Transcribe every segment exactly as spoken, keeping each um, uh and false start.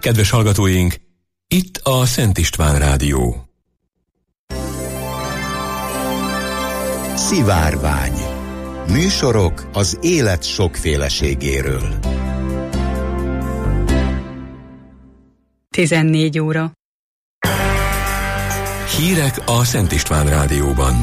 Kedves hallgatóink, itt a Szent István Rádió. Szivárvány. Műsorok az élet sokféleségéről. tizennégy óra. Hírek a Szent István Rádióban.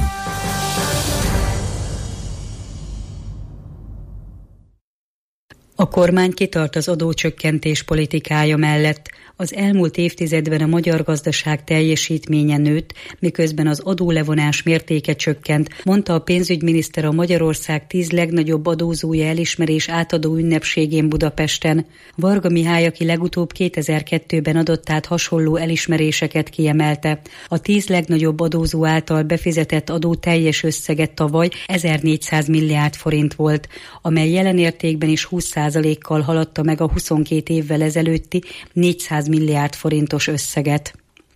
A kormány kitart az adócsökkentés politikája mellett. Az elmúlt évtizedben a magyar gazdaság teljesítménye nőtt, miközben az adólevonás mértéke csökkent, mondta a pénzügyminiszter a Magyarország tíz legnagyobb adózója elismerés átadó ünnepségén Budapesten. Varga Mihály, aki legutóbb kétezer-kettőben adott át hasonló elismeréseket, kiemelte. A tíz legnagyobb adózó által befizetett adó teljes összege tavaly ezernégyszáz milliárd forint volt, amely jelen értékben is húsz százalékkal haladta meg a huszonkét évvel ezelőtti négyszáz milliárd forintos összeget.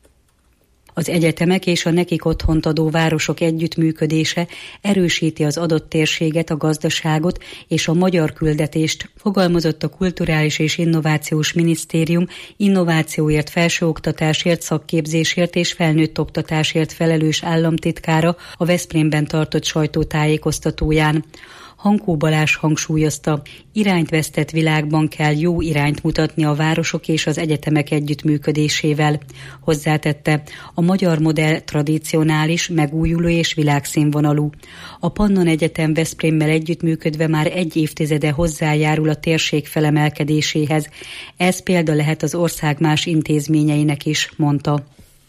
Az egyetemek és a nekik otthont adó városok együttműködése erősíti az adott térséget, a gazdaságot és a magyar küldetést, fogalmazott a Kulturális és Innovációs Minisztérium innovációért, felsőoktatásért, szakképzésért és felnőtt oktatásért felelős államtitkára a Veszprémben tartott sajtótájékoztatóján. Hankó Balázs hangsúlyozta, irányt vesztett világban kell jó irányt mutatni a városok és az egyetemek együttműködésével. Hozzátette, a magyar modell tradicionális, megújuló és világszínvonalú. A Pannon Egyetem Veszprémmel együttműködve már egy évtizede hozzájárul a térség felemelkedéséhez. Ez példa lehet az ország más intézményeinek is, mondta.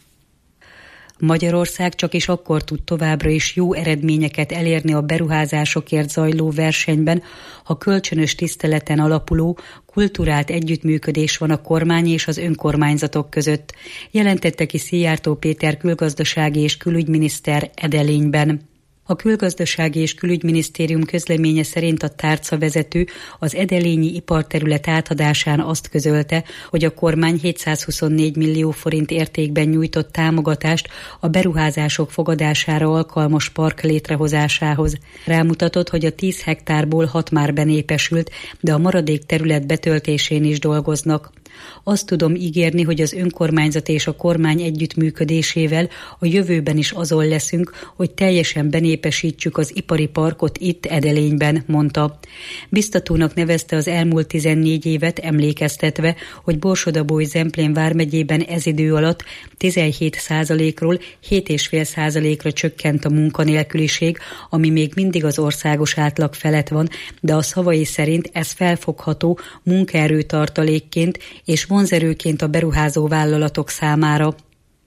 Magyarország csak is akkor tud továbbra is jó eredményeket elérni a beruházásokért zajló versenyben, ha kölcsönös tiszteleten alapuló, kulturált együttműködés van a kormány és az önkormányzatok között, jelentette ki Szijjártó Péter külgazdasági és külügyminiszter Edelényben. A Külgazdasági és Külügyminisztérium közleménye szerint a tárcavezető az edelényi iparterület átadásán azt közölte, hogy a kormány hétszázhuszonnégy millió forint értékben nyújtott támogatást a beruházások fogadására alkalmas park létrehozásához. Rámutatott, hogy a tíz hektárból hat már benépesült, de a maradék terület betöltésén is dolgoznak. Azt tudom ígérni, hogy az önkormányzat és a kormány együttműködésével a jövőben is azon leszünk, hogy teljesen benépesítsük az ipari parkot itt Edelényben, mondta. Biztatónak nevezte az elmúlt tizennégy évet, emlékeztetve, hogy Borsod-Abaúj-Zemplén vármegyében ez idő alatt tizenhét százalékról hét egész öt százalékra csökkent a munkanélküliség, ami még mindig az országos átlag felett van, de a szavai szerint ez felfogható munkaerőtartalékként és vonzerőként a beruházó vállalatok számára.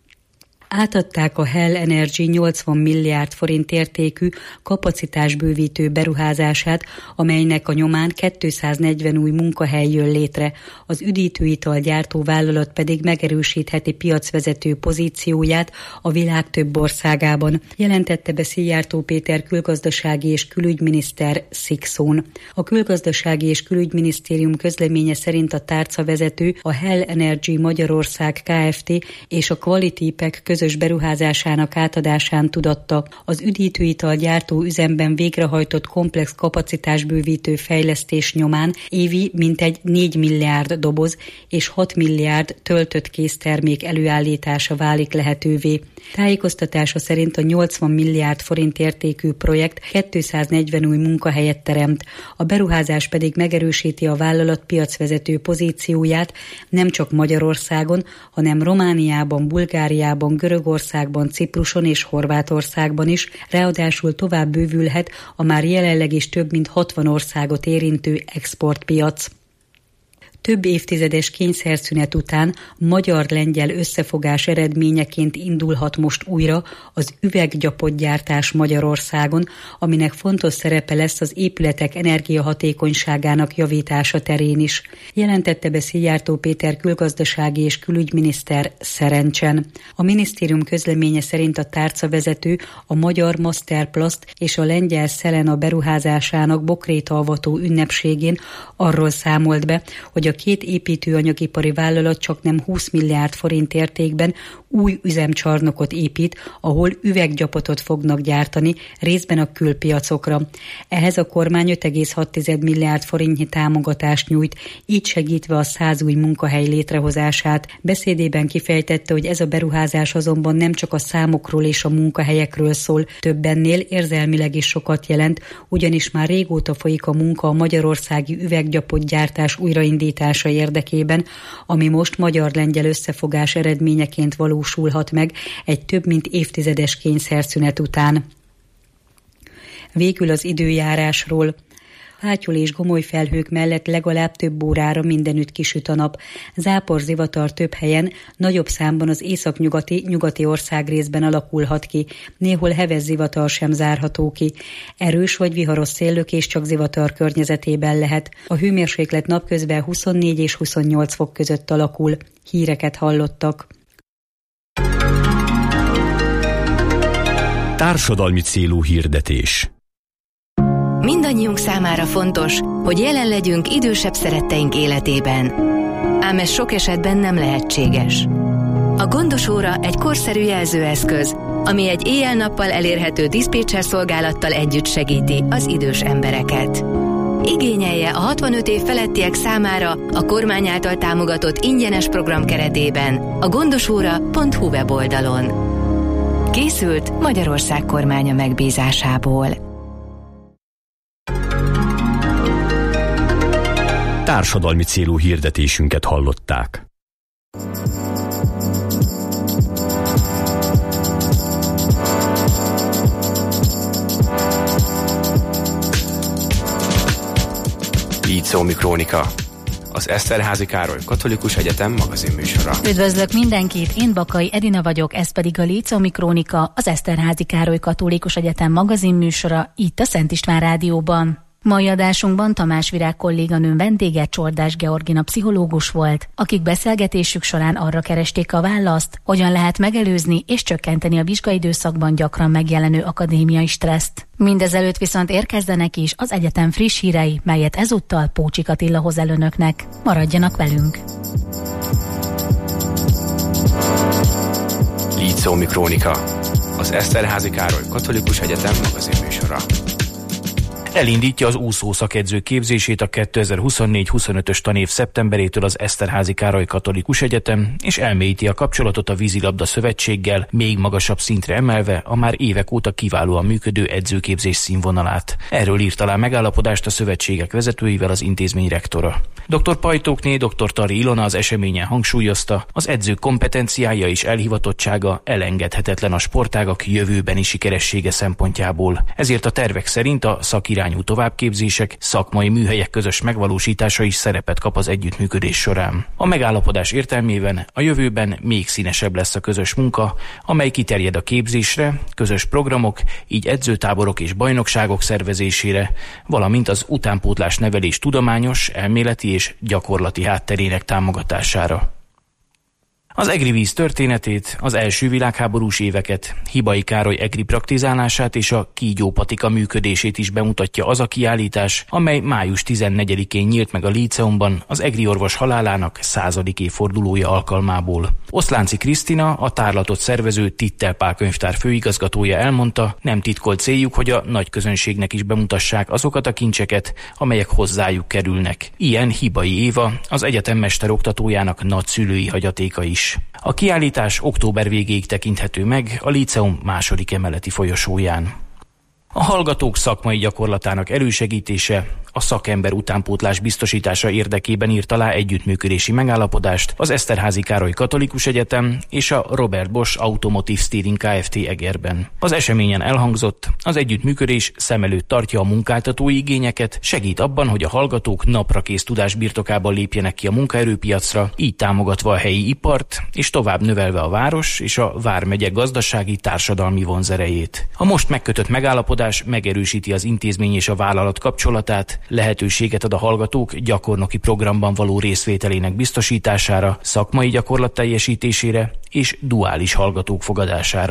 Átadták a Hell Energy nyolcvan milliárd forint értékű kapacitásbővítő beruházását, amelynek a nyomán kétszáznegyven új munkahely jön létre. Az üdítőital gyártó vállalat pedig megerősítheti piacvezető pozícióját a világ több országában, jelentette be Szijjártó Péter külgazdasági és külügyminiszter Szikszón. A Külgazdasági és Külügyminisztérium közleménye szerint a tárcavezető a Hell Energy Magyarország Kft. És a Qualitipek közös beruházásának átadásán tudatta. Az üdítőital gyártó üzemben végrehajtott komplex kapacitásbővítő fejlesztés nyomán évi mintegy négy milliárd doboz és hat milliárd töltött késztermék előállítása válik lehetővé. Tájékoztatása szerint a nyolcvan milliárd forint értékű projekt kétszáznegyven új munkahelyet teremt. A beruházás pedig megerősíti a vállalat piacvezető pozícióját nem csak Magyarországon, hanem Romániában, Bulgáriában, Görögországban, Cipruson és Horvátországban is, ráadásul tovább bővülhet a már jelenleg is több mint hatvan országot érintő exportpiac. Több évtizedes kényszerszünet után magyar-lengyel összefogás eredményeként indulhat most újra az üveggyapotgyártás Magyarországon, aminek fontos szerepe lesz az épületek energiahatékonyságának javítása terén is, jelentette be Szijjártó Péter külgazdasági és külügyminiszter Szerencsen. A minisztérium közleménye szerint a tárcavezető a magyar Masterplast és a lengyel Szelena beruházásának bokrétalvató ünnepségén arról számolt be, hogy hogy a két építőanyagipari vállalat csaknem húsz milliárd forint értékben új üzemcsarnokot épít, ahol üveggyapotot fognak gyártani, részben a külpiacokra. Ehhez a kormány öt egész hat milliárd forintnyi támogatást nyújt, így segítve a száz új munkahely létrehozását. Beszédében kifejtette, hogy ez a beruházás azonban nem csak a számokról és a munkahelyekről szól, többennél érzelmileg is sokat jelent, ugyanis már régóta folyik a munka a magyarországi üveggyapotgyártás újraindítása érdekében, ami most magyar-lengyel összefogás eredményeként valósulhat meg egy több mint évtizedes kényszerszünet után. Végül az időjárásról. Fátyol és gomoly felhők mellett legalább több órára mindenütt kisüt a nap. Zápor, zivatar több helyen, nagyobb számban az északnyugati, nyugati országrészben alakulhat ki. Néhol heves zivatar sem zárható ki. Erős vagy viharos széllökés csak zivatar környezetében lehet. A hőmérséklet napközben huszonnégy és huszonnyolc fok között alakul. Híreket hallottak. Társadalmi célú hirdetés. Mindannyiunk számára fontos, hogy jelen legyünk idősebb szeretteink életében. Ám ez sok esetben nem lehetséges. A Gondos óra egy korszerű jelzőeszköz, ami egy éjjel-nappal elérhető diszpécser szolgálattal együtt segíti az idős embereket. Igényelje a hatvanöt év felettiek számára a kormány által támogatott ingyenes program keretében a gondosóra pont hu weboldalon. Készült Magyarország kormánya megbízásából. Társadalmi célú hirdetésünket hallották. Líceumi Krónika, az Eszterházy Károly Katolikus Egyetem magazinműsora. Üdvözlök mindenkit, én Bakai Edina vagyok, ez pedig a Líceumi Krónika, az Eszterházy Károly Katolikus Egyetem magazinműsora, itt a Szent István Rádióban. Mai adásunkban Tamás Virág kolléganőm vendége Csordás Georgina pszichológus volt, akik beszélgetésük során arra keresték a választ, hogyan lehet megelőzni és csökkenteni a vizsgaidőszakban gyakran megjelenő akadémiai stresszt. Mindezelőtt viszont érkezzenek is az egyetem friss hírei, melyet ezúttal Pócsik Attila hoz el önöknek. Maradjanak velünk! Líceumi Krónika, az Eszterházy Károly Katolikus Egyetem magazinműsora. Elindítja az úszó szakedző képzését a kétezer-huszonnégy huszonötös tanév szeptemberétől az Eszterházy Károly Katolikus Egyetem, és elmélyíti a kapcsolatot a vízilabda szövetséggel, még magasabb szintre emelve a már évek óta kiválóan működő edzőképzés színvonalát. Erről írt alá megállapodást a szövetségek vezetőivel az intézmény rektora. doktor Pajtókné doktor Tari Ilona az eseményen hangsúlyozta, az edzők kompetenciája és elhivatottsága elengedhetetlen a sportágak jövőbeni sikeressége szempontjából. Ezért a tervek szerint a szakirányú továbbképzések, szakmai műhelyek közös megvalósítása is szerepet kap az együttműködés során. A megállapodás értelmében a jövőben még színesebb lesz a közös munka, amely kiterjed a képzésre, közös programok, így edzőtáborok és bajnokságok szervezésére, valamint az utánpótlás nevelés tudományos, elméleti és gyakorlati hátterének támogatására. Az egri víz történetét, az első világháborús éveket, Hibai Károly egri praktizálását és a kígyópatika működését is bemutatja az a kiállítás, amely május tizennegyedikén nyílt meg a Líceumban az egri orvos halálának századik évfordulója alkalmából. Oszlánci Krisztina, a tárlatot szervező Tittel Pál könyvtár főigazgatója elmondta, nem titkolt céljuk, hogy a nagy közönségnek is bemutassák azokat a kincseket, amelyek hozzájuk kerülnek. Ilyen Hibai Éva, az egyetem mesteroktatójának nagyszülői hagyatéka is. A kiállítás október végéig tekinthető meg a Líceum második emeleti folyosóján. A hallgatók szakmai gyakorlatának elősegítése, a szakember utánpótlás biztosítása érdekében írt alá együttműködési megállapodást az Eszterházy Károly Katolikus Egyetem és a Robert Bosch Automotive Steering Kft. Egerben. Az eseményen elhangzott, az együttműködés szem előtt tartja a munkáltatói igényeket, segít abban, hogy a hallgatók naprakész tudás birtokában lépjenek ki a munkaerőpiacra, így támogatva a helyi ipart, és tovább növelve a város és a vármegye gazdasági társadalmi vonzerejét. A most megkötött megállapodás megerősíti az intézmény és a vállalat kapcsolatát, lehetőséget ad a hallgatók gyakornoki programban való részvételének biztosítására, szakmai gyakorlat teljesítésére és duális hallgatók fogadására.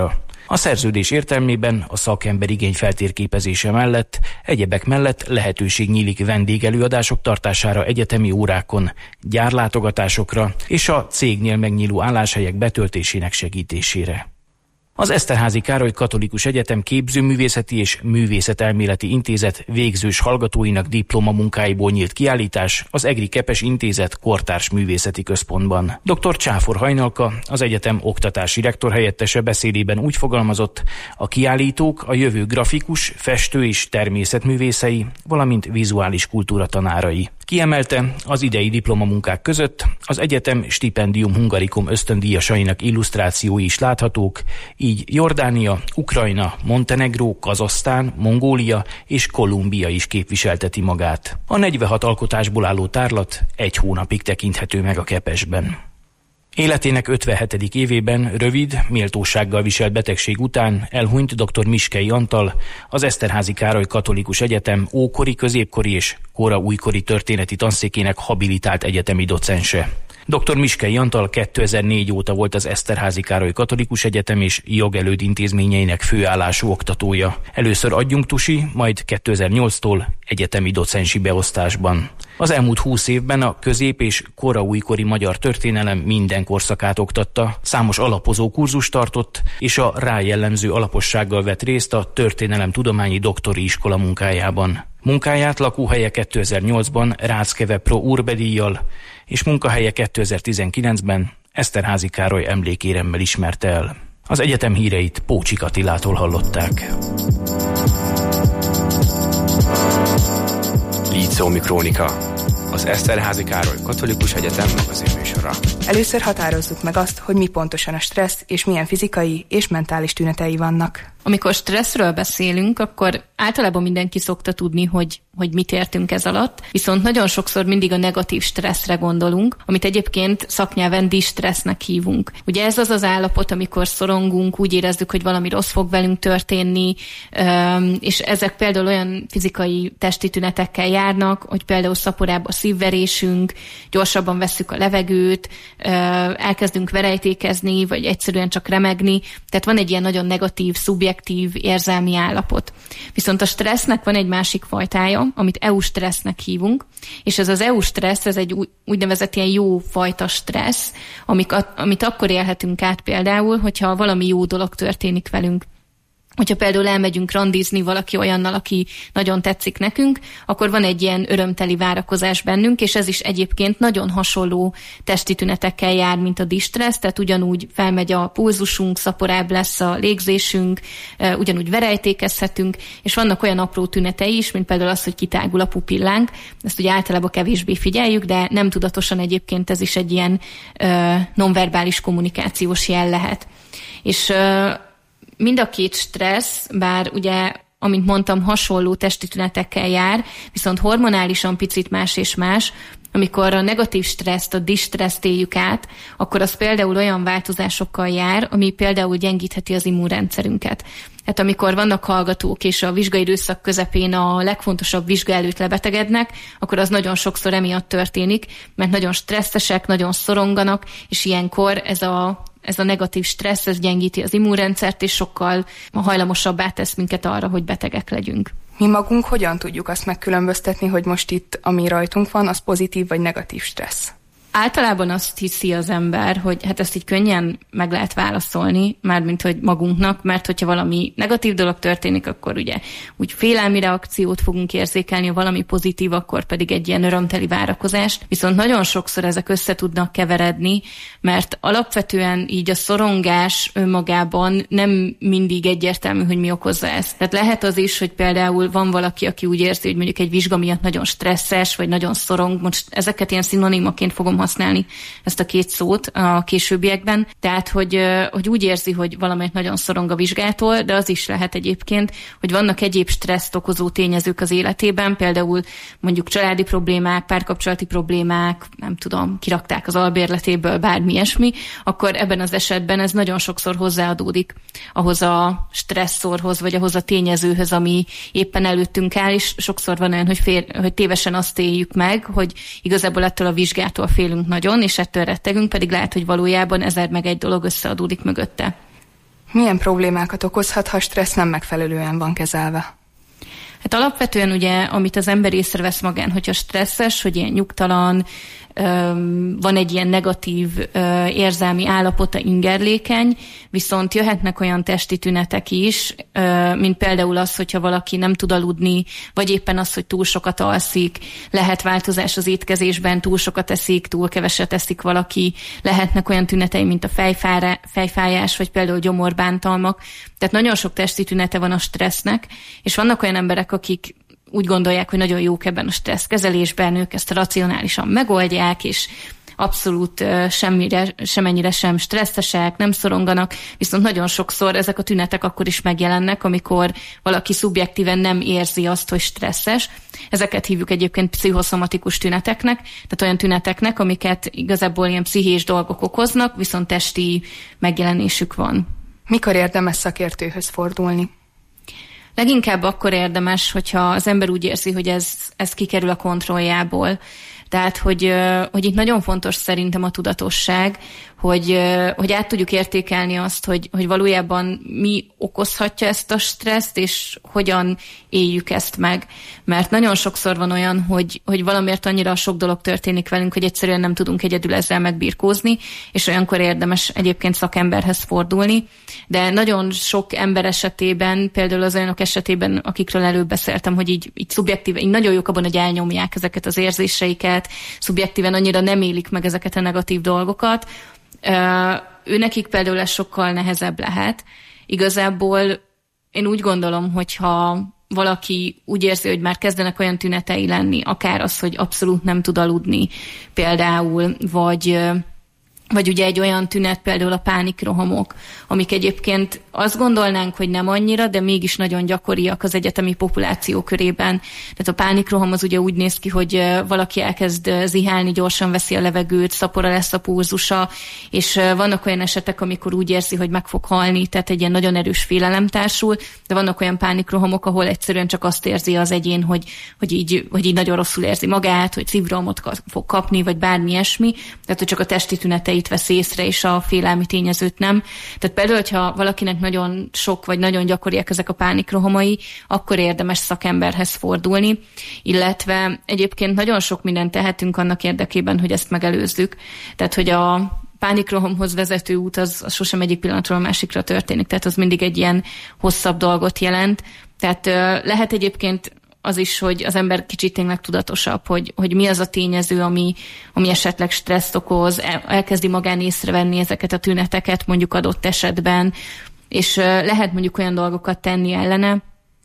A szerződés értelmében a szakember igény feltérképezése mellett egyebek mellett lehetőség nyílik vendégelőadások tartására egyetemi órákon, gyárlátogatásokra és a cégnél megnyíló álláshelyek betöltésének segítésére. Az Eszterházy Károly Katolikus Egyetem Képzőművészeti és Művészetelméleti Intézet végzős hallgatóinak diplomamunkáiból nyílt kiállítás az Egri Kepes Intézet Kortárs Művészeti Központban. dr. Csáfor Hajnalka, az egyetem oktatási rektor helyettese beszédében úgy fogalmazott, a kiállítók a jövő grafikus, festő és természetművészei, valamint vizuális kultúra tanárai. Kiemelte, az idei diplomamunkák között az egyetem stipendium hungarikum ösztöndíjasainak illusztrációi is láthatók, így Jordánia, Ukrajna, Montenegró, Kazahsztán, Mongólia és Kolumbia is képviselteti magát. A negyvenhat alkotásból álló tárlat egy hónapig tekinthető meg a Kepesben. Életének ötvenhetedik évében rövid, méltósággal viselt betegség után elhunyt dr. Miskei Antal, az Eszterházy Károly Katolikus Egyetem ókori, középkori és kora újkori történeti tanszékének habilitált egyetemi docense. dr. Miskei Antal kétezer-négy óta volt az Eszterházy Károly Katolikus Egyetem és jogelőd intézményeinek főállású oktatója. Először adjunktusi, majd kétezer-nyolctól egyetemi docensi beosztásban. Az elmúlt húsz évben a közép- és kora újkori magyar történelem minden korszakát oktatta, számos alapozó kurzust tartott, és a rá jellemző alapossággal vett részt a történelemtudományi doktori iskola munkájában. Munkáját lakóhelye kétezer-nyolcban Ráckeve Pro Urbe díjjal, és munkahelye kétezer-tizenkilencben Eszterházy Károly emlékéremmel ismerte el. Az egyetem híreit Pócsik Attilától hallották. Líceumi Krónika, az Eszterházy Károly Katolikus Egyetem magazinműsora. Először határozzuk meg azt, hogy mi pontosan a stressz, és milyen fizikai és mentális tünetei vannak. Amikor stresszről beszélünk, akkor általában mindenki szokta tudni, hogy, hogy mit értünk ez alatt, viszont nagyon sokszor mindig a negatív stresszre gondolunk, amit egyébként szaknyelven distressznek hívunk. Ugye ez az az állapot, amikor szorongunk, úgy érezzük, hogy valami rossz fog velünk történni, és ezek például olyan fizikai testi tünetekkel járnak, hogy például szaporább a szívverésünk, gyorsabban vesszük a levegőt, elkezdünk verejtékezni, vagy egyszerűen csak remegni, tehát van egy ilyen nagyon negatív, szubjektív érzelmi állapot. Viszont a stressznek van egy másik fajtája, amit eustressznek hívunk, és ez az eustressz, ez egy úgynevezett ilyen jó fajta stressz, amik, amit akkor élhetünk át például, hogyha valami jó dolog történik velünk. Hogyha például elmegyünk randizni valaki olyannal, aki nagyon tetszik nekünk, akkor van egy ilyen örömteli várakozás bennünk, és ez is egyébként nagyon hasonló testi tünetekkel jár, mint a distressz, tehát ugyanúgy felmegy a pulzusunk, szaporább lesz a légzésünk, ugyanúgy verejtékezhetünk, és vannak olyan apró tünetei is, mint például az, hogy kitágul a pupillánk. Ezt ugye általában kevésbé figyeljük, de nem tudatosan egyébként ez is egy ilyen nonverbális kommunikációs jel lehet. És mind a két stressz, bár ugye, amint mondtam, hasonló testi tünetekkel jár, viszont hormonálisan picit más és más. Amikor a negatív stresszt, a distresszt éljük át, akkor az például olyan változásokkal jár, ami például gyengítheti az immunrendszerünket. Hát amikor vannak hallgatók, és a vizsgaidőszak közepén a legfontosabb vizsga előtt lebetegednek, akkor az nagyon sokszor emiatt történik, mert nagyon stresszesek, nagyon szoronganak, és ilyenkor ez a Ez a negatív stressz, ez gyengíti az immunrendszert, és sokkal hajlamosabbá tesz minket arra, hogy betegek legyünk. Mi magunk hogyan tudjuk azt megkülönböztetni, hogy most itt, ami rajtunk van, az pozitív vagy negatív stressz? Általában azt hiszi az ember, hogy hát ezt így könnyen meg lehet válaszolni, mármint hogy magunknak, mert hogyha valami negatív dolog történik, akkor ugye úgy félelmi reakciót fogunk érzékelni, ha valami pozitív, akkor pedig egy ilyen örömteli várakozást. Viszont nagyon sokszor ezek össze tudnak keveredni, mert alapvetően így a szorongás önmagában nem mindig egyértelmű, hogy mi okozza ezt. Tehát lehet az is, hogy például van valaki, aki úgy érzi, hogy mondjuk egy vizsga miatt nagyon stresszes, vagy nagyon szorong. Most ezeket ilyen szinonimaként fogom használni, ezt a két szót a későbbiekben. Tehát, hogy, hogy úgy érzi, hogy valamelyik nagyon szorong a vizsgától, de az is lehet egyébként, hogy vannak egyéb stresszt okozó tényezők az életében, például mondjuk családi problémák, párkapcsolati problémák, nem tudom, kirakták az albérletéből, bármi ilyesmi, akkor ebben az esetben ez nagyon sokszor hozzáadódik ahhoz a stresszorhoz, vagy ahhoz a tényezőhöz, ami éppen előttünk áll, és sokszor van olyan, hogy, fél, hogy tévesen azt éljük meg, hogy igazából ettől a vizsgától félünk nagyon, és ettől rettegünk, pedig lehet, hogy valójában ezer meg egy dolog összeadódik mögötte. Milyen problémákat okozhat, ha stressz nem megfelelően van kezelve? Hát alapvetően ugye, amit az ember észrevesz magán, hogyha stresszes, hogy ilyen nyugtalan, van egy ilyen negatív érzelmi állapota, ingerlékeny, viszont jöhetnek olyan testi tünetek is, mint például az, hogyha valaki nem tud aludni, vagy éppen az, hogy túl sokat alszik, lehet változás az étkezésben, túl sokat eszik, túl keveset eszik valaki, lehetnek olyan tünetei, mint a fejfára, fejfájás, vagy például gyomorbántalmak. Tehát nagyon sok testi tünete van a stressznek, és vannak olyan emberek, akik úgy gondolják, hogy nagyon jók ebben a stresszkezelésben, ők ezt racionálisan megoldják, és abszolút semmire, semennyire sem stresszesek, nem szoronganak, viszont nagyon sokszor ezek a tünetek akkor is megjelennek, amikor valaki szubjektíven nem érzi azt, hogy stresszes. Ezeket hívjuk egyébként pszichoszomatikus tüneteknek, tehát olyan tüneteknek, amiket igazából ilyen pszichés dolgok okoznak, viszont testi megjelenésük van. Mikor érdemes szakértőhöz fordulni? Leginkább akkor érdemes, hogyha az ember úgy érzi, hogy ez, ez kikerül a kontrolljából. Tehát, hogy, hogy itt nagyon fontos szerintem a tudatosság, hogy, hogy át tudjuk értékelni azt, hogy, hogy valójában mi okozhatja ezt a stresszt, és hogyan éljük ezt meg. Mert nagyon sokszor van olyan, hogy, hogy valamiért annyira sok dolog történik velünk, hogy egyszerűen nem tudunk egyedül ezzel megbirkózni, és olyankor érdemes egyébként szakemberhez fordulni. De nagyon sok ember esetében, például az olyanok esetében, akikről előbb beszéltem, hogy így, így szubjektíven, így nagyon jók abban, hogy elnyomják ezeket az érzéseiket, szubjektíven annyira nem élik meg ezeket a negatív dolgokat, ő nekik például ez sokkal nehezebb lehet. Igazából én úgy gondolom, hogyha valaki úgy érzi, hogy már kezdenek olyan tünetei lenni, akár az, hogy abszolút nem tud aludni például, vagy, vagy ugye egy olyan tünet, például a pánikrohamok, amik egyébként azt gondolnánk, hogy nem annyira, de mégis nagyon gyakoriak az egyetemi populáció körében. Tehát a pánikroham az ugye úgy néz ki, hogy valaki elkezd zihálni, gyorsan veszi a levegőt, szapora lesz a pulzusa, és vannak olyan esetek, amikor úgy érzi, hogy meg fog halni, tehát egy ilyen nagyon erős félelem társul, de vannak olyan pánikrohamok, ahol egyszerűen csak azt érzi az egyén, hogy, hogy, így, hogy így nagyon rosszul érzi magát, hogy szívrohamot fog kapni, vagy bármi ilyesmi, tehát hogy csak a testi tüneteit vesz észre, és a félelmi tényezőt nem. Tehát például, hogyha valakinek nagyon sok, vagy nagyon gyakoriak ezek a pánikrohamai, akkor érdemes szakemberhez fordulni, illetve egyébként nagyon sok mindent tehetünk annak érdekében, hogy ezt megelőzzük. Tehát, hogy a pánikrohamhoz vezető út az, az sosem egyik pillanatról a másikra történik, tehát az mindig egy ilyen hosszabb dolgot jelent. Tehát lehet egyébként az is, hogy az ember kicsit tényleg tudatosabb, hogy, hogy mi az a tényező, ami, ami esetleg stresszt okoz, el, elkezdi magán észrevenni ezeket a tüneteket mondjuk adott esetben, és lehet mondjuk olyan dolgokat tenni ellene,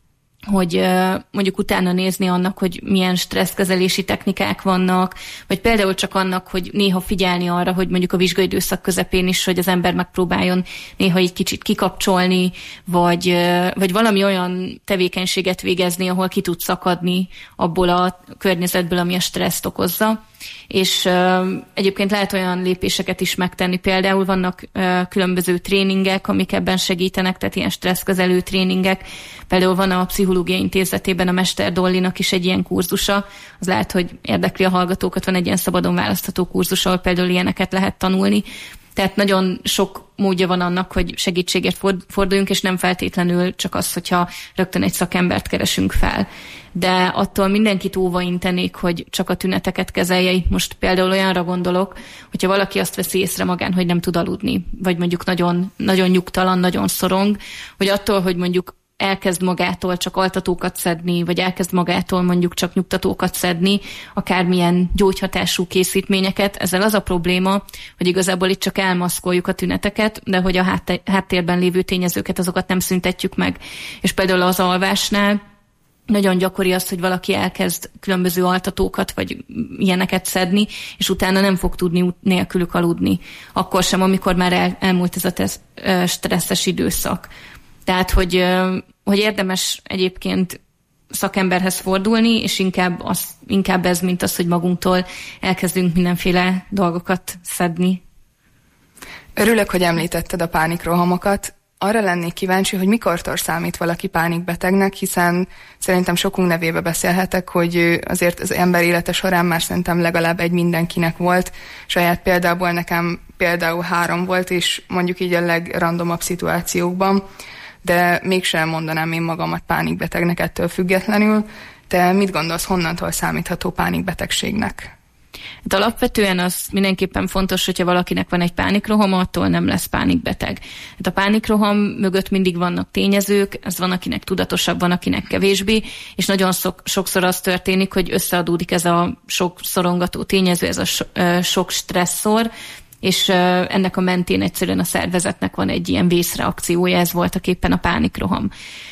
hogy mondjuk utána nézni annak, hogy milyen stresszkezelési technikák vannak, vagy például csak annak, hogy néha figyelni arra, hogy mondjuk a vizsgaidőszak közepén is, hogy az ember megpróbáljon néha egy kicsit kikapcsolni, vagy, vagy valami olyan tevékenységet végezni, ahol ki tud szakadni abból a környezetből, ami a stresszt okozza. És uh, egyébként lehet olyan lépéseket is megtenni, például vannak uh, különböző tréningek, amik ebben segítenek, tehát ilyen stresszkezelő tréningek. Például van a Pszichológiai Intézetében a Mester Dollinak is egy ilyen kurzusa, az lehet, hogy érdekli a hallgatókat, van egy ilyen szabadon választható kurzus, ahol például ilyeneket lehet tanulni. Tehát nagyon sok módja van annak, hogy segítségért forduljunk, és nem feltétlenül csak az, hogyha rögtön egy szakembert keresünk fel. De attól mindenkit óva intenék, hogy csak a tüneteket kezelje. Itt most például olyanra gondolok, hogyha valaki azt veszi észre magán, hogy nem tud aludni, vagy mondjuk nagyon, nagyon nyugtalan, nagyon szorong, hogy attól, hogy mondjuk elkezd magától csak altatókat szedni, vagy elkezd magától mondjuk csak nyugtatókat szedni, akármilyen gyógyhatású készítményeket. Ezzel az a probléma, hogy igazából itt csak elmaszkoljuk a tüneteket, de hogy a háttérben lévő tényezőket, azokat nem szüntetjük meg. És például az alvásnál nagyon gyakori az, hogy valaki elkezd különböző altatókat, vagy ilyeneket szedni, és utána nem fog tudni nélkülük aludni. Akkor sem, amikor már el, elmúlt ez a tesz, stresszes időszak. Tehát, hogy, hogy érdemes egyébként szakemberhez fordulni, és inkább, az, inkább ez, mint az, hogy magunktól elkezdünk mindenféle dolgokat szedni. Örülök, hogy említetted a pánikrohamokat. arra lennék kíváncsi, hogy mikortól számít valaki pánikbetegnek, hiszen szerintem sokunk nevébe beszélhetek, hogy azért az ember élete során már szerintem legalább egy mindenkinek volt. Saját példából nekem például három volt, és mondjuk így a legrandomabb szituációkban, de mégsem mondanám én magamat pánikbetegnek ettől függetlenül. Te mit gondolsz, honnantól számítható pánikbetegségnek? De alapvetően az mindenképpen fontos, hogyha valakinek van egy pánikrohama, attól nem lesz pánikbeteg. Hát a pánikroham mögött mindig vannak tényezők, ez van, akinek tudatosabb, van, akinek kevésbé, és nagyon szok, sokszor az történik, hogy összeadódik ez a sok szorongató tényező, ez a so, sok stresszor, és ennek a mentén egyszerűen a szervezetnek van egy ilyen vészreakciója, ez voltak éppen a pánikroham.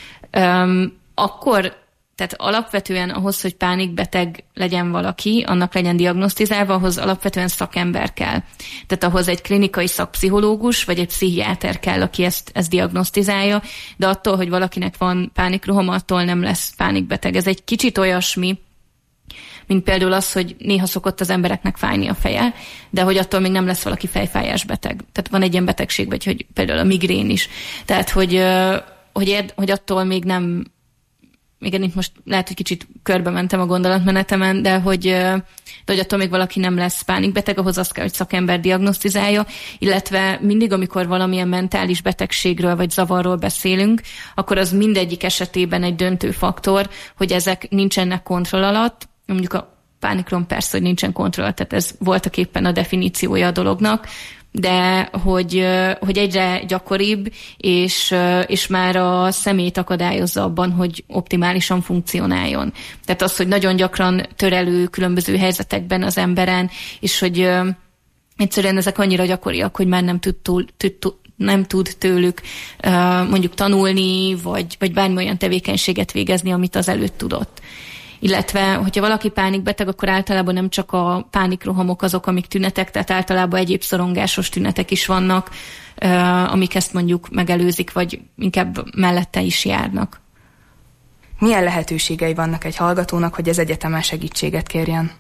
Akkor Tehát alapvetően ahhoz, hogy pánikbeteg legyen valaki, annak legyen diagnosztizálva, ahhoz alapvetően szakember kell. Tehát ahhoz egy klinikai szakpszichológus, vagy egy pszichiáter kell, aki ezt, ezt diagnosztizálja, de attól, hogy valakinek van pánikrohama, attól nem lesz pánikbeteg. Ez egy kicsit olyasmi, mint például az, hogy néha szokott az embereknek fájni a feje, de hogy attól még nem lesz valaki fejfájás beteg. Tehát van egy ilyen betegség, vagy hogy például a migrén is. Tehát, hogy, hogy, ér, hogy attól még nem... Igen, itt most lehet, hogy kicsit körbe mentem a gondolatmenetemen, de hogy, de hogy attól még valaki nem lesz pánikbeteg, ahhoz azt kell, hogy szakember diagnosztizálja, illetve mindig, amikor valamilyen mentális betegségről vagy zavarról beszélünk, akkor az mindegyik esetében egy döntő faktor, hogy ezek nincsenek kontroll alatt, mondjuk a pánikron persze, hogy nincsen kontroll alatt, tehát ez voltak éppen a definíciója a dolognak, de hogy, hogy egyre gyakoribb, és, és már a személyt akadályozza abban, hogy optimálisan funkcionáljon. Tehát az, hogy nagyon gyakran törelő különböző helyzetekben az emberen, és hogy egyszerűen ezek annyira gyakoriak, hogy már nem tud, túl, tud, nem tud tőlük mondjuk tanulni, vagy, vagy bármilyen tevékenységet végezni, amit az előtt tudott. Illetve, hogyha valaki pánikbeteg, akkor általában nem csak a pánikrohamok azok, amik tünetek, tehát általában egyéb szorongásos tünetek is vannak, amik ezt mondjuk megelőzik, vagy inkább mellette is járnak. Milyen lehetőségei vannak egy hallgatónak, hogy az egyetemen segítséget kérjen?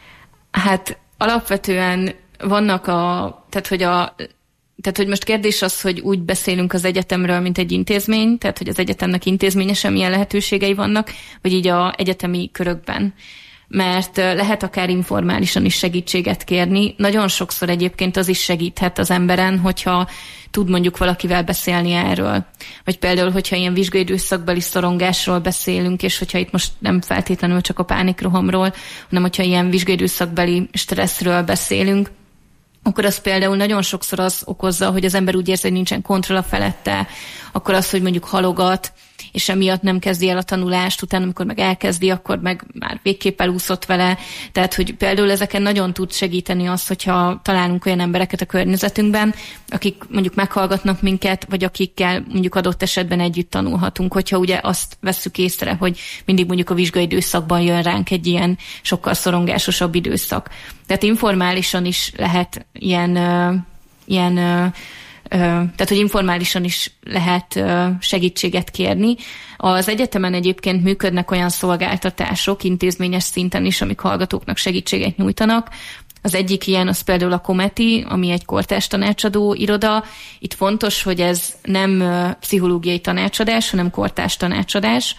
Hát alapvetően vannak a, tehát hogy a Tehát, hogy most kérdés az, hogy úgy beszélünk az egyetemről, mint egy intézmény, tehát, hogy az egyetemnek intézményesen milyen lehetőségei vannak, vagy így az egyetemi körökben. Mert lehet akár informálisan is segítséget kérni. Nagyon sokszor egyébként az is segíthet az emberen, hogyha tud mondjuk valakivel beszélni erről. Vagy például, hogyha ilyen vizsgaidőszakbeli szorongásról beszélünk, és hogyha itt most nem feltétlenül csak a pánikrohamról, hanem hogyha ilyen vizsgaidőszakbeli stresszről beszélünk, akkor az például nagyon sokszor az okozza, hogy az ember úgy érzi, hogy nincsen kontrolla felette, akkor az, hogy mondjuk halogat, és emiatt nem kezdi el a tanulást, utána amikor meg elkezdi, akkor meg már végképp elúszott vele. Tehát, hogy például ezeken nagyon tud segíteni az, hogyha találunk olyan embereket a környezetünkben, akik mondjuk meghallgatnak minket, vagy akikkel mondjuk adott esetben együtt tanulhatunk, hogyha ugye azt vesszük észre, hogy mindig mondjuk a vizsgai időszakban jön ránk egy ilyen sokkal szorongásosabb időszak. Tehát informálisan is lehet ilyen, uh, ilyen uh, tehát, hogy informálisan is lehet segítséget kérni. Az egyetemen egyébként működnek olyan szolgáltatások, intézményes szinten is, amik hallgatóknak segítséget nyújtanak. Az egyik ilyen, az például a Kometi, ami egy kortárs tanácsadó iroda. Itt fontos, hogy ez nem pszichológiai tanácsadás, hanem kortárs tanácsadás,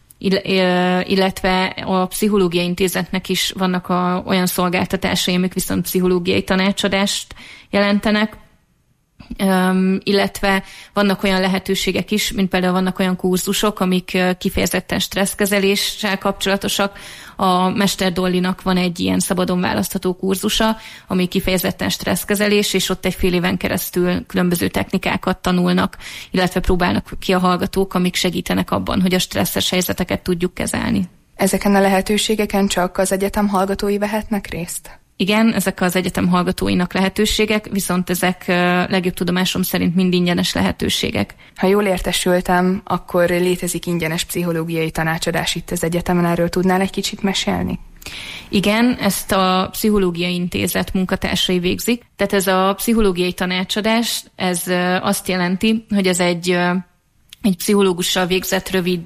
illetve a Pszichológiai Intézetnek is vannak a, olyan szolgáltatásai, amik viszont pszichológiai tanácsadást jelentenek. Um, illetve vannak olyan lehetőségek is, mint például vannak olyan kurzusok, amik kifejezetten stresszkezeléssel kapcsolatosak. A Mester Dollinak van egy ilyen szabadon választható kurzusa, ami kifejezetten stresszkezelés, és ott egy fél éven keresztül különböző technikákat tanulnak, illetve próbálnak ki a hallgatók, amik segítenek abban, hogy a stresszes helyzeteket tudjuk kezelni. Ezeken a lehetőségeken csak az egyetem hallgatói vehetnek részt? Igen, ezek az egyetem hallgatóinak lehetőségek, viszont ezek legjobb tudomásom szerint mind ingyenes lehetőségek. Ha jól értesültem, akkor létezik ingyenes pszichológiai tanácsadás itt az egyetemen, erről tudnál egy kicsit mesélni? Igen, ezt a Pszichológiai Intézet munkatársai végzik. Tehát ez a pszichológiai tanácsadás, ez azt jelenti, hogy ez egy, egy pszichológussal végzett rövid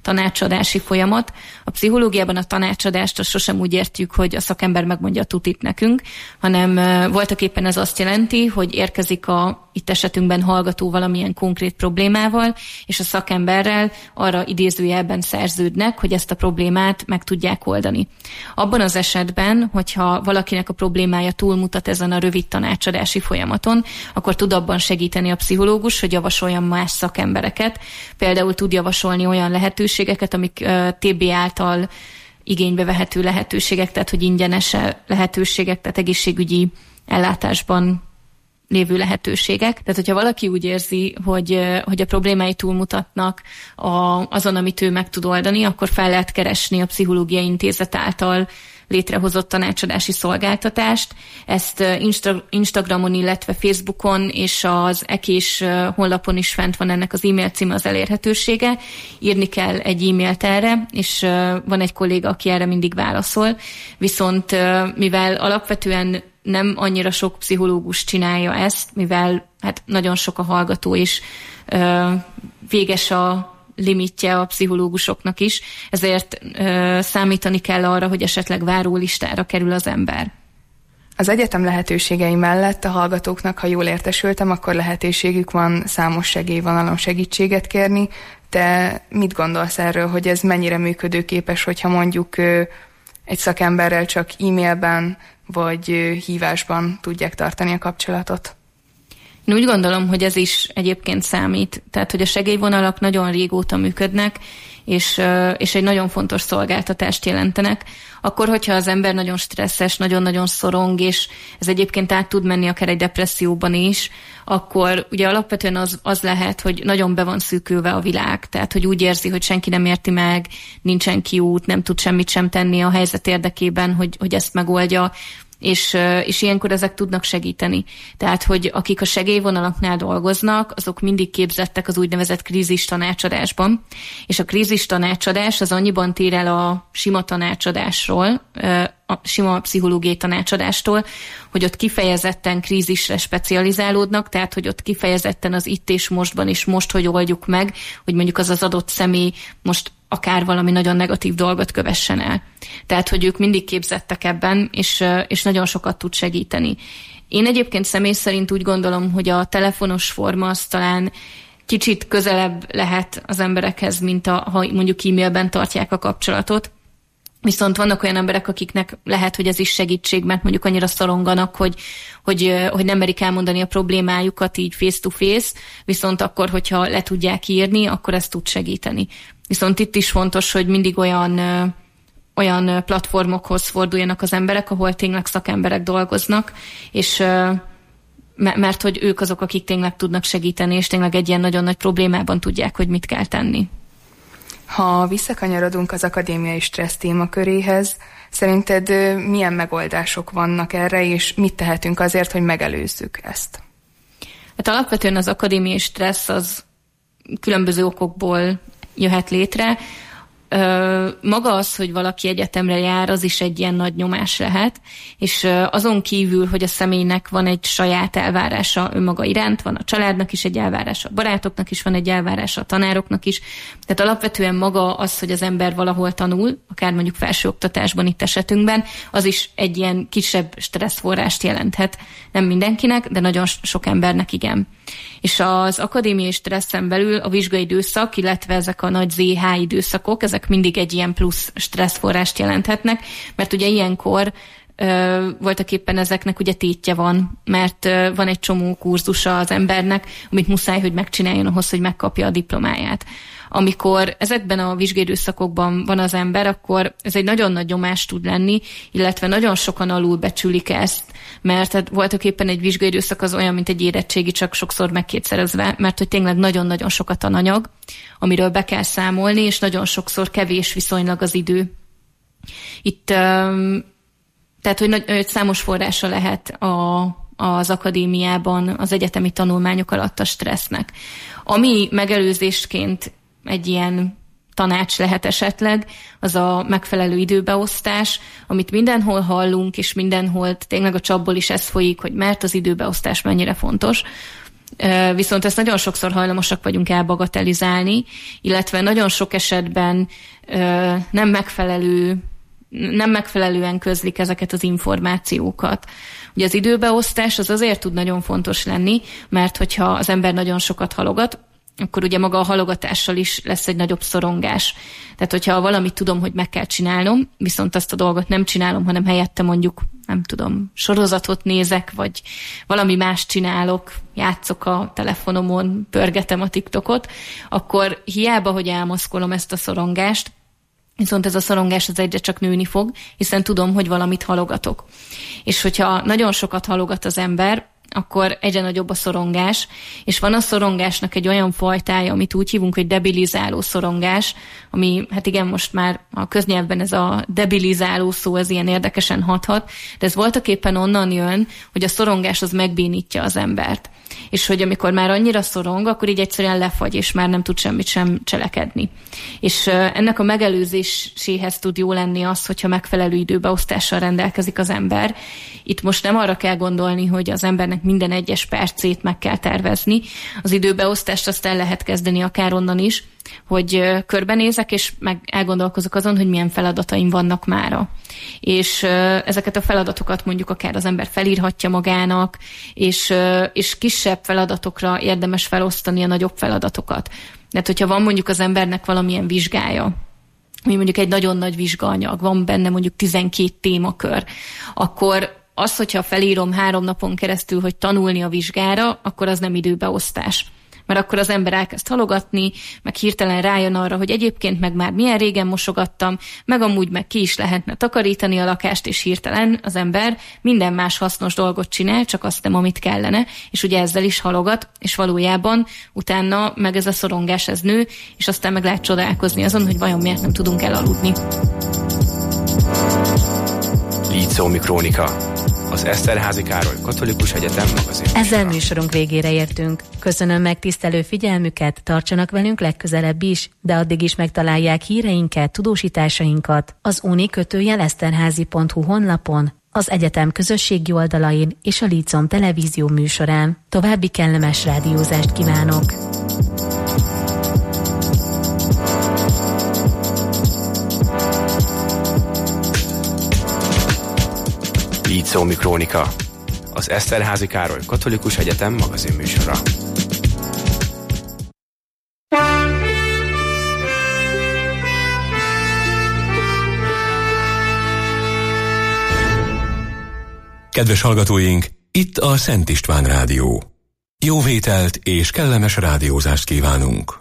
tanácsadási folyamat. A pszichológiában a tanácsadást azt sosem úgy értjük, hogy a szakember megmondja a tutit nekünk, hanem voltak éppen ez azt jelenti, hogy érkezik a itt esetünkben hallgató valamilyen konkrét problémával, és a szakemberrel arra idézőjelben szerződnek, hogy ezt a problémát meg tudják oldani. Abban az esetben, hogyha valakinek a problémája túlmutat ezen a rövid tanácsadási folyamaton, akkor tud abban segíteni a pszichológus, hogy javasoljon más szakembereket. Például tud javasolni olyan lehetőségeket, amik té bé által igénybe vehető lehetőségek, tehát hogy ingyenes lehetőségek, tehát egészségügyi ellátásban lévő lehetőségek. Tehát, hogyha valaki úgy érzi, hogy, hogy a problémái túlmutatnak a, azon, amit ő meg tud oldani, akkor fel lehet keresni a Pszichológiai Intézet által létrehozott tanácsadási szolgáltatást. Ezt Insta- Instagramon, illetve Facebookon és az ekés honlapon is fent van ennek az e-mail címe, az elérhetősége. Írni kell egy e-mailt erre, és van egy kolléga, aki erre mindig válaszol. Viszont mivel alapvetően nem annyira sok pszichológus csinálja ezt, mivel hát nagyon sok a hallgató, és ö, véges a limitje a pszichológusoknak is, ezért ö, számítani kell arra, hogy esetleg várólistára kerül az ember. Az egyetem lehetőségei mellett a hallgatóknak, ha jól értesültem, akkor lehetőségük van számos segélyvonalon segítséget kérni. Te mit gondolsz erről, hogy ez mennyire működőképes, hogyha mondjuk ö, egy szakemberrel csak e-mailben vagy hívásban tudják tartani a kapcsolatot? Én úgy gondolom, hogy ez is egyébként számít. Tehát, hogy a segélyvonalak nagyon régóta működnek, és, és egy nagyon fontos szolgáltatást jelentenek. Akkor, hogyha az ember nagyon stresszes, nagyon-nagyon szorong, és ez egyébként át tud menni akár egy depresszióban is, akkor ugye alapvetően az, az lehet, hogy nagyon be van szűkülve a világ. Tehát, hogy úgy érzi, hogy senki nem érti meg, nincsen kiút, nem tud semmit sem tenni a helyzet érdekében, hogy, hogy ezt megoldja. És, és ilyenkor ezek tudnak segíteni. Tehát, hogy akik a segélyvonalaknál dolgoznak, azok mindig képzettek az úgynevezett krízis tanácsadásban. És a krízis tanácsadás az annyiban tér el a sima tanácsadásról, a sima pszichológiai tanácsadástól, hogy ott kifejezetten krízisre specializálódnak, tehát, hogy ott kifejezetten az itt és mostban is most, hogy oldjuk meg, hogy mondjuk az az adott személy most akár valami nagyon negatív dolgot kövessen el. Tehát, hogy ők mindig képzettek ebben, és, és nagyon sokat tud segíteni. Én egyébként személy szerint úgy gondolom, hogy a telefonos forma az talán kicsit közelebb lehet az emberekhez, mint a, ha mondjuk e-mailben tartják a kapcsolatot. Viszont vannak olyan emberek, akiknek lehet, hogy ez is segítség, mert mondjuk annyira szoronganak, hogy, hogy, hogy nem merik elmondani a problémájukat így face to face, viszont akkor, hogyha le tudják írni, akkor ez tud segíteni. Viszont itt is fontos, hogy mindig olyan, olyan platformokhoz forduljanak az emberek, ahol tényleg szakemberek dolgoznak, és mert hogy ők azok, akik tényleg tudnak segíteni, és tényleg egy ilyen nagyon nagy problémában tudják, hogy mit kell tenni. Ha visszakanyarodunk az akadémiai stressz témaköréhez, szerinted milyen megoldások vannak erre, és mit tehetünk azért, hogy megelőzzük ezt? Hát alapvetően az akadémiai stressz az különböző okokból jöhet létre. Maga az, hogy valaki egyetemre jár, az is egy ilyen nagy nyomás lehet, és azon kívül, hogy a személynek van egy saját elvárása önmaga iránt, van a családnak is egy elvárása, a barátoknak is van egy elvárása, a tanároknak is. Tehát alapvetően maga az, hogy az ember valahol tanul, akár mondjuk felsőoktatásban itt esetünkben, az is egy ilyen kisebb stresszforrást jelenthet. Nem mindenkinek, de nagyon sok embernek igen. És az akadémiai stresszen belül a vizsgai időszak, illetve ezek a nagy zé há időszakok, ezek mindig egy ilyen plusz stresszforrást jelenthetnek, mert ugye ilyenkor ö, voltak éppen ezeknek ugye tétje van, mert ö, van egy csomó kurzusa az embernek, amit muszáj, hogy megcsináljon ahhoz, hogy megkapja a diplomáját. Amikor ezekben a vizsgai időszakokban van az ember, akkor ez egy nagyon nagy nyomás tud lenni, illetve nagyon sokan alulbecsülik ezt, mert hát voltak éppen egy vizsgai időszak az olyan, mint egy érettségi, csak sokszor megkétszerezve, mert hogy tényleg nagyon-nagyon sok a tananyag, amiről be kell számolni, és nagyon sokszor kevés viszonylag az idő. Itt, tehát, hogy, nagy, hogy számos forrása lehet a, az akadémiában, az egyetemi tanulmányok alatt a stressznek. Ami megelőzésként egy ilyen tanács lehet esetleg, az a megfelelő időbeosztás, amit mindenhol hallunk, és mindenhol tényleg a csapból is ez folyik, hogy mert az időbeosztás mennyire fontos. Viszont ezt nagyon sokszor hajlamosak vagyunk elbagatelizálni, illetve nagyon sok esetben nem megfelelő, nem megfelelően közlik ezeket az információkat. Ugye az időbeosztás az azért tud nagyon fontos lenni, mert hogyha az ember nagyon sokat halogat, akkor ugye maga a halogatással is lesz egy nagyobb szorongás. Tehát, hogyha valamit tudom, hogy meg kell csinálnom, viszont azt a dolgot nem csinálom, hanem helyette mondjuk, nem tudom, sorozatot nézek, vagy valami más csinálok, játszok a telefonomon, pörgetem a TikTokot, akkor hiába, hogy elmaszkolom ezt a szorongást, viszont ez a szorongás az egyre csak nőni fog, hiszen tudom, hogy valamit halogatok. És hogyha nagyon sokat halogat az ember, akkor egyre nagyobb a szorongás, és van a szorongásnak egy olyan fajtája, amit úgy hívunk, hogy debilizáló szorongás, ami, hát igen, most már a köznyelvben ez a debilizáló szó, ez ilyen érdekesen hathat, de ez voltaképpen onnan jön, hogy a szorongás az megbénítja az embert. És hogy amikor már annyira szorong, akkor így egyszerűen lefagy, és már nem tud semmit sem cselekedni. És ennek a megelőzéséhez tud jó lenni az, hogyha megfelelő időbeosztással rendelkezik az ember. Itt most nem arra kell gondolni, hogy az embernek minden egyes percét meg kell tervezni. Az időbeosztást azt el lehet kezdeni akár onnan is, hogy körbenézek, és meg elgondolkozok azon, hogy milyen feladataim vannak mára. És ezeket a feladatokat mondjuk akár az ember felírhatja magának, és, és kisebb feladatokra érdemes felosztani a nagyobb feladatokat. Tehát, hogyha van mondjuk az embernek valamilyen vizsgája, ami mondjuk egy nagyon nagy vizsgaanyag, van benne mondjuk tizenkét témakör, akkor az, hogyha felírom három napon keresztül, hogy tanulni a vizsgára, akkor az nem időbeosztás. Mert akkor az ember elkezd halogatni, meg hirtelen rájön arra, hogy egyébként meg már milyen régen mosogattam, meg amúgy meg ki is lehetne takarítani a lakást, és hirtelen az ember minden más hasznos dolgot csinál, csak azt nem, amit kellene, és ugye ezzel is halogat, és valójában utána meg ez a szorongás ez nő, és aztán meg lehet csodálkozni azon, hogy vajon miért nem tudunk elaludni. Lícómi Krónika, az Eszterházy Károly Katolikus Egyetem magazin. Ezzel műsorunk végére értünk. Köszönöm megtisztelő figyelmüket, tartsanak velünk legközelebb is, de addig is megtalálják híreinket, tudósításainkat az uni kötőjel eszterházy pont hu honlapon, az egyetem közösségi oldalain és a Lícom televízió műsorán. További kellemes rádiózást kívánok! Lícómi Krónika, az Eszterházy Károly Katolikus Egyetem magazin műsora. Kedves hallgatóink, itt a Szent István Rádió. Jó vételt és kellemes rádiózást kívánunk!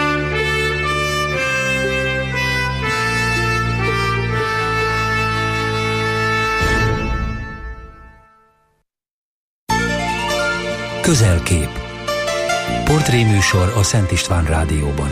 Közelkép. Portréműsor a Szent István Rádióban.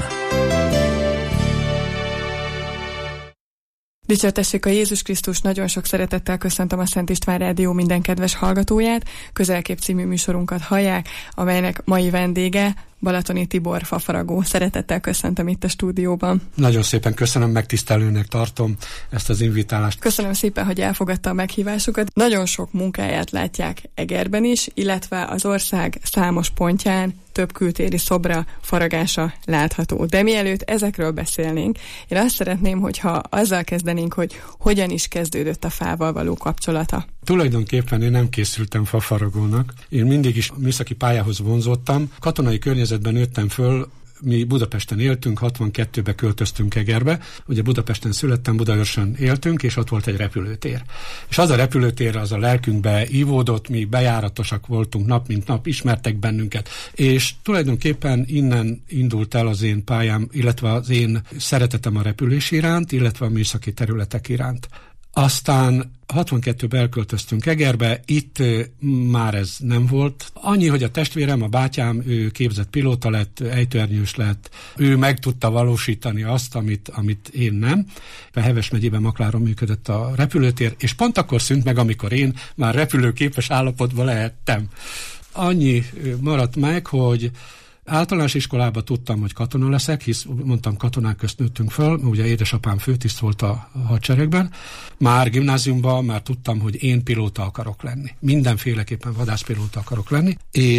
Dicsértessék a Jézus Krisztus, nagyon sok szeretettel köszöntöm a Szent István Rádió minden kedves hallgatóját. Közelkép című műsorunkat hallják, amelynek mai vendége Balatoni Tibor fafaragó. Szeretettel köszöntöm itt a stúdióban. Nagyon szépen köszönöm, megtisztelőnek tartom ezt az invitálást. Köszönöm szépen, hogy elfogadta a meghívásukat. Nagyon sok munkáját látják Egerben is, illetve az ország számos pontján több kültéri szobra faragása látható. De mielőtt ezekről beszélnénk, én azt szeretném, hogyha azzal kezdenénk, hogy hogyan is kezdődött a fával való kapcsolata. Tulajdonképpen én nem készültem fafaragónak. Én mindig is műszaki pályához vonzottam. Katonai környezetben nőttem föl, mi Budapesten éltünk, hatvankettőben költöztünk Egerbe. Ugye Budapesten születtem, Budaörsön éltünk, és ott volt egy repülőtér. És az a repülőtér az a lelkünkbe ívódott, mi bejáratosak voltunk nap mint nap, ismertek bennünket. És tulajdonképpen innen indult el az én pályám, illetve az én szeretetem a repülés iránt, illetve a műszaki területek iránt. Aztán hatvankettőben elköltöztünk Egerbe, itt már ez nem volt. Annyi, hogy a testvérem, a bátyám, ő képzett pilóta lett, ejtőernyős lett, ő meg tudta valósítani azt, amit, amit én nem. A Heves megyében Makláron működött a repülőtér, és pont akkor szűnt meg, amikor én már repülőképes állapotban lehettem. Annyi maradt meg, hogy általános iskolában tudtam, hogy katona leszek, hisz mondtam, katonák közt nőttünk föl, ugye édesapám főtiszt volt a hadseregben. Már gimnáziumban már tudtam, hogy én pilóta akarok lenni. Mindenféleképpen vadászpilóta akarok lenni, és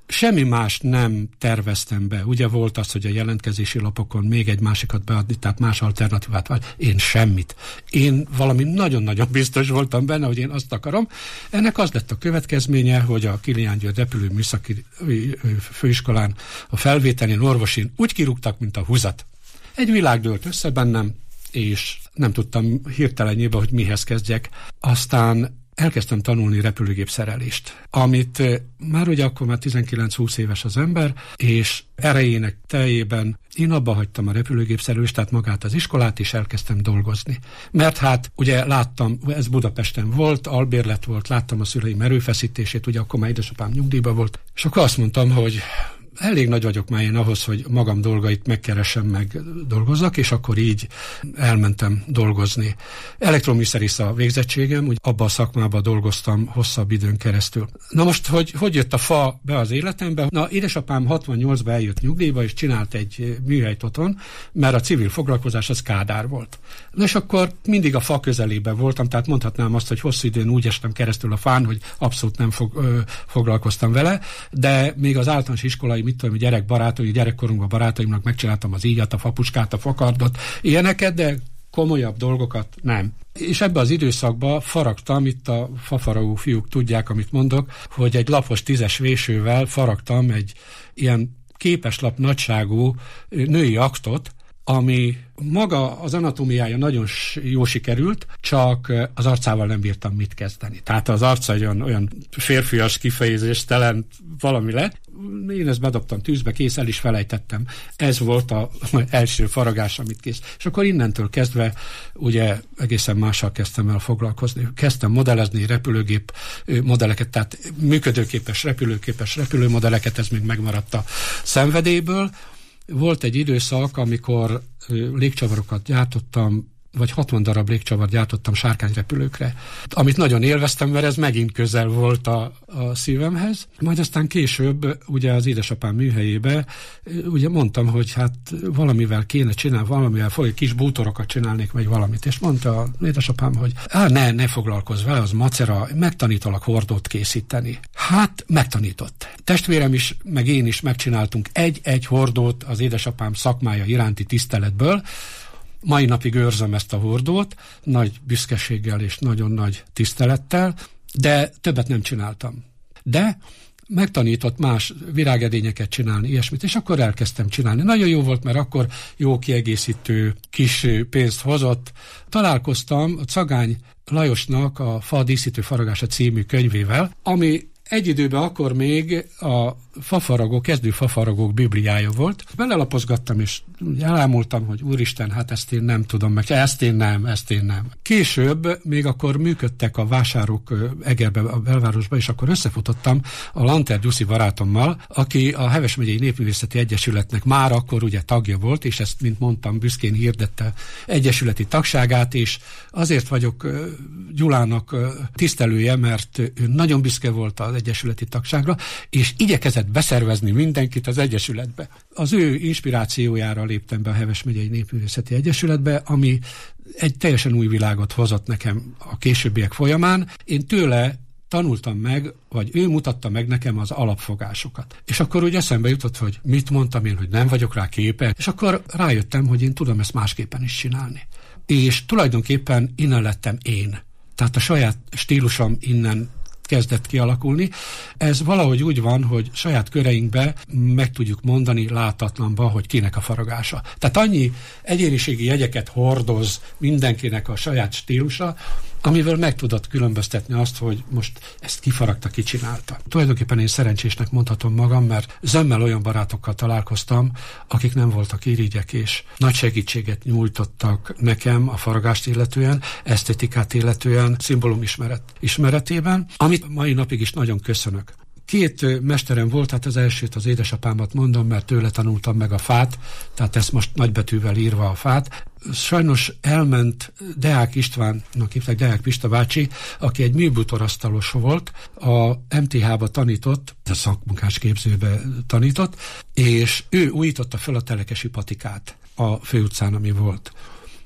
semmi más nem terveztem be. Ugye volt az, hogy a jelentkezési lapokon még egy másikat beadni, tehát más alternatívát vár. Én semmit. Én valami nagyon-nagyon biztos voltam benne, hogy én azt akarom. Ennek az lett a következménye, hogy a Kilián György repülő műszaki főiskolán a felvételén, orvosin úgy kirúgtak, mint a húzat. Egy világ dőlt össze bennem, és nem tudtam hirtelenjében, hogy mihez kezdjek. Aztán elkezdtem tanulni repülőgépszerelést, amit már ugye akkor már tizenkilenc-húsz éves az ember, és erejének teljében én abba hagytam a repülőgépszerelést, tehát magát az iskolát, és elkezdtem dolgozni. Mert hát ugye láttam, ez Budapesten volt, albérlet volt, láttam a szüleim erőfeszítését, ugye akkor már édesapám nyugdíjban volt, és akkor azt mondtam, hogy elég nagy vagyok már én ahhoz, hogy magam dolgait megkeresem, meg dolgozzak, és akkor így elmentem dolgozni. Elektroműszerész a végzettségem, úgy abban a szakmában dolgoztam hosszabb időn keresztül. Na most, hogy hogy jött a fa be az életembe? Na, édesapám hatvannyolcban eljött nyugdíjba, és csinált egy műhelyt otthon, mert a civil foglalkozás az Kádár volt. Na és akkor mindig a fa közelében voltam, tehát mondhatnám azt, hogy hosszú időn úgy estem keresztül a fán, hogy abszolút nem fog, ö, foglalkoztam vele, de még az általános iskolai, mit tudom, gyerekbarátai, gyerekkorunkban barátaimnak megcsináltam az íjat, a fapuskát, a fakardot, ilyeneket, de komolyabb dolgokat nem. És ebben az időszakban faragtam, itt a fafaragó fiúk tudják, amit mondok, hogy egy lapos tízes vésővel faragtam egy ilyen képeslap nagyságú női aktot, ami maga az anatómiája nagyon jó sikerült, csak az arcával nem bírtam mit kezdeni. Tehát az arca egy olyan, olyan férfias kifejezéstelen valami lett. Én ezt bedobtam tűzbe, kész, el is felejtettem. Ez volt az első faragás, amit kész. És akkor innentől kezdve ugye egészen mással kezdtem el foglalkozni. Kezdtem modellezni repülőgép modelleket, tehát működőképes, repülőképes repülőmodelleket, ez még megmaradt a szenvedélyből. Volt egy időszak, amikor légcsavarokat gyártottam, vagy hatvan darab légcsavart gyártottam sárkányrepülőkre, amit nagyon élveztem, mert ez megint közel volt a, a szívemhez. Majd aztán később, ugye az édesapám műhelyébe, ugye mondtam, hogy hát valamivel kéne csinálni, valamivel fogja, kis bútorokat csinálnék, vagy valamit. És mondta az édesapám, hogy á, ne, ne foglalkozz vele, az macera, megtanítalak hordót készíteni. Hát megtanított. Testvérem is, meg én is megcsináltunk egy-egy hordót az édesapám szakmája iránti tiszteletből. Mai napig őrzöm ezt a hordót, nagy büszkeséggel és nagyon nagy tisztelettel, de többet nem csináltam. De megtanított más virágedényeket csinálni, ilyesmit, és akkor elkezdtem csinálni. Nagyon jó volt, mert akkor jó kiegészítő kis pénzt hozott. Találkoztam a Cagány Lajosnak a Fa díszítő faragása című könyvével, ami egy időben akkor még a fafaragó, kezdő fafaragók bibliája volt. Belelapozgattam, és elámultam, hogy úristen, hát ezt én nem tudom, meg ezt én nem, ezt én nem. Később még akkor működtek a vásárok Egerbe, a belvárosba, és akkor összefutottam a Lanter Gyuszi barátommal, aki a Heves megyei Népművészeti Egyesületnek már akkor ugye tagja volt, és ezt, mint mondtam, büszkén hirdette egyesületi tagságát, és azért vagyok Gyulának tisztelője, mert ő nagyon büszke volt az egyesületi tagságra, és igyekezett beszervezni mindenkit az egyesületbe. Az ő inspirációjára léptem be a Heves megyei Népművészeti Egyesületbe, ami egy teljesen új világot hozott nekem a későbbiek folyamán. Én tőle tanultam meg, vagy ő mutatta meg nekem az alapfogásokat. És akkor úgy eszembe jutott, hogy mit mondtam én, hogy nem vagyok rá képes, és akkor rájöttem, hogy én tudom ezt másképpen is csinálni. És tulajdonképpen innen lettem én. Tehát a saját stílusom innen kezdett kialakulni. Ez valahogy úgy van, hogy saját köreinkbe meg tudjuk mondani látatlanba, hogy kinek a faragása. Tehát annyi egyéniségi jegyeket hordoz mindenkinek a saját stílusa, amivel meg tudod különböztetni azt, hogy most ezt kifaragta, ki csinálta. Tulajdonképpen én szerencsésnek mondhatom magam, mert zömmel olyan barátokkal találkoztam, akik nem voltak irigyek, és nagy segítséget nyújtottak nekem a faragást illetően, esztétikát illetően, szimbólum ismeret, ismeretében, amit mai napig is nagyon köszönök. Két mesterem volt, hát az elsőt az édesapámat mondom, mert tőle tanultam meg a fát, tehát ezt most nagybetűvel írva a fát. Sajnos elment Deák Istvánnak hívták, Deák Pista bácsi, aki egy műbútorasztalos volt, a em té há-ba tanított, a szakmunkás képzőbe tanított, és ő újította fel a telekesi patikát a főutcán, ami volt.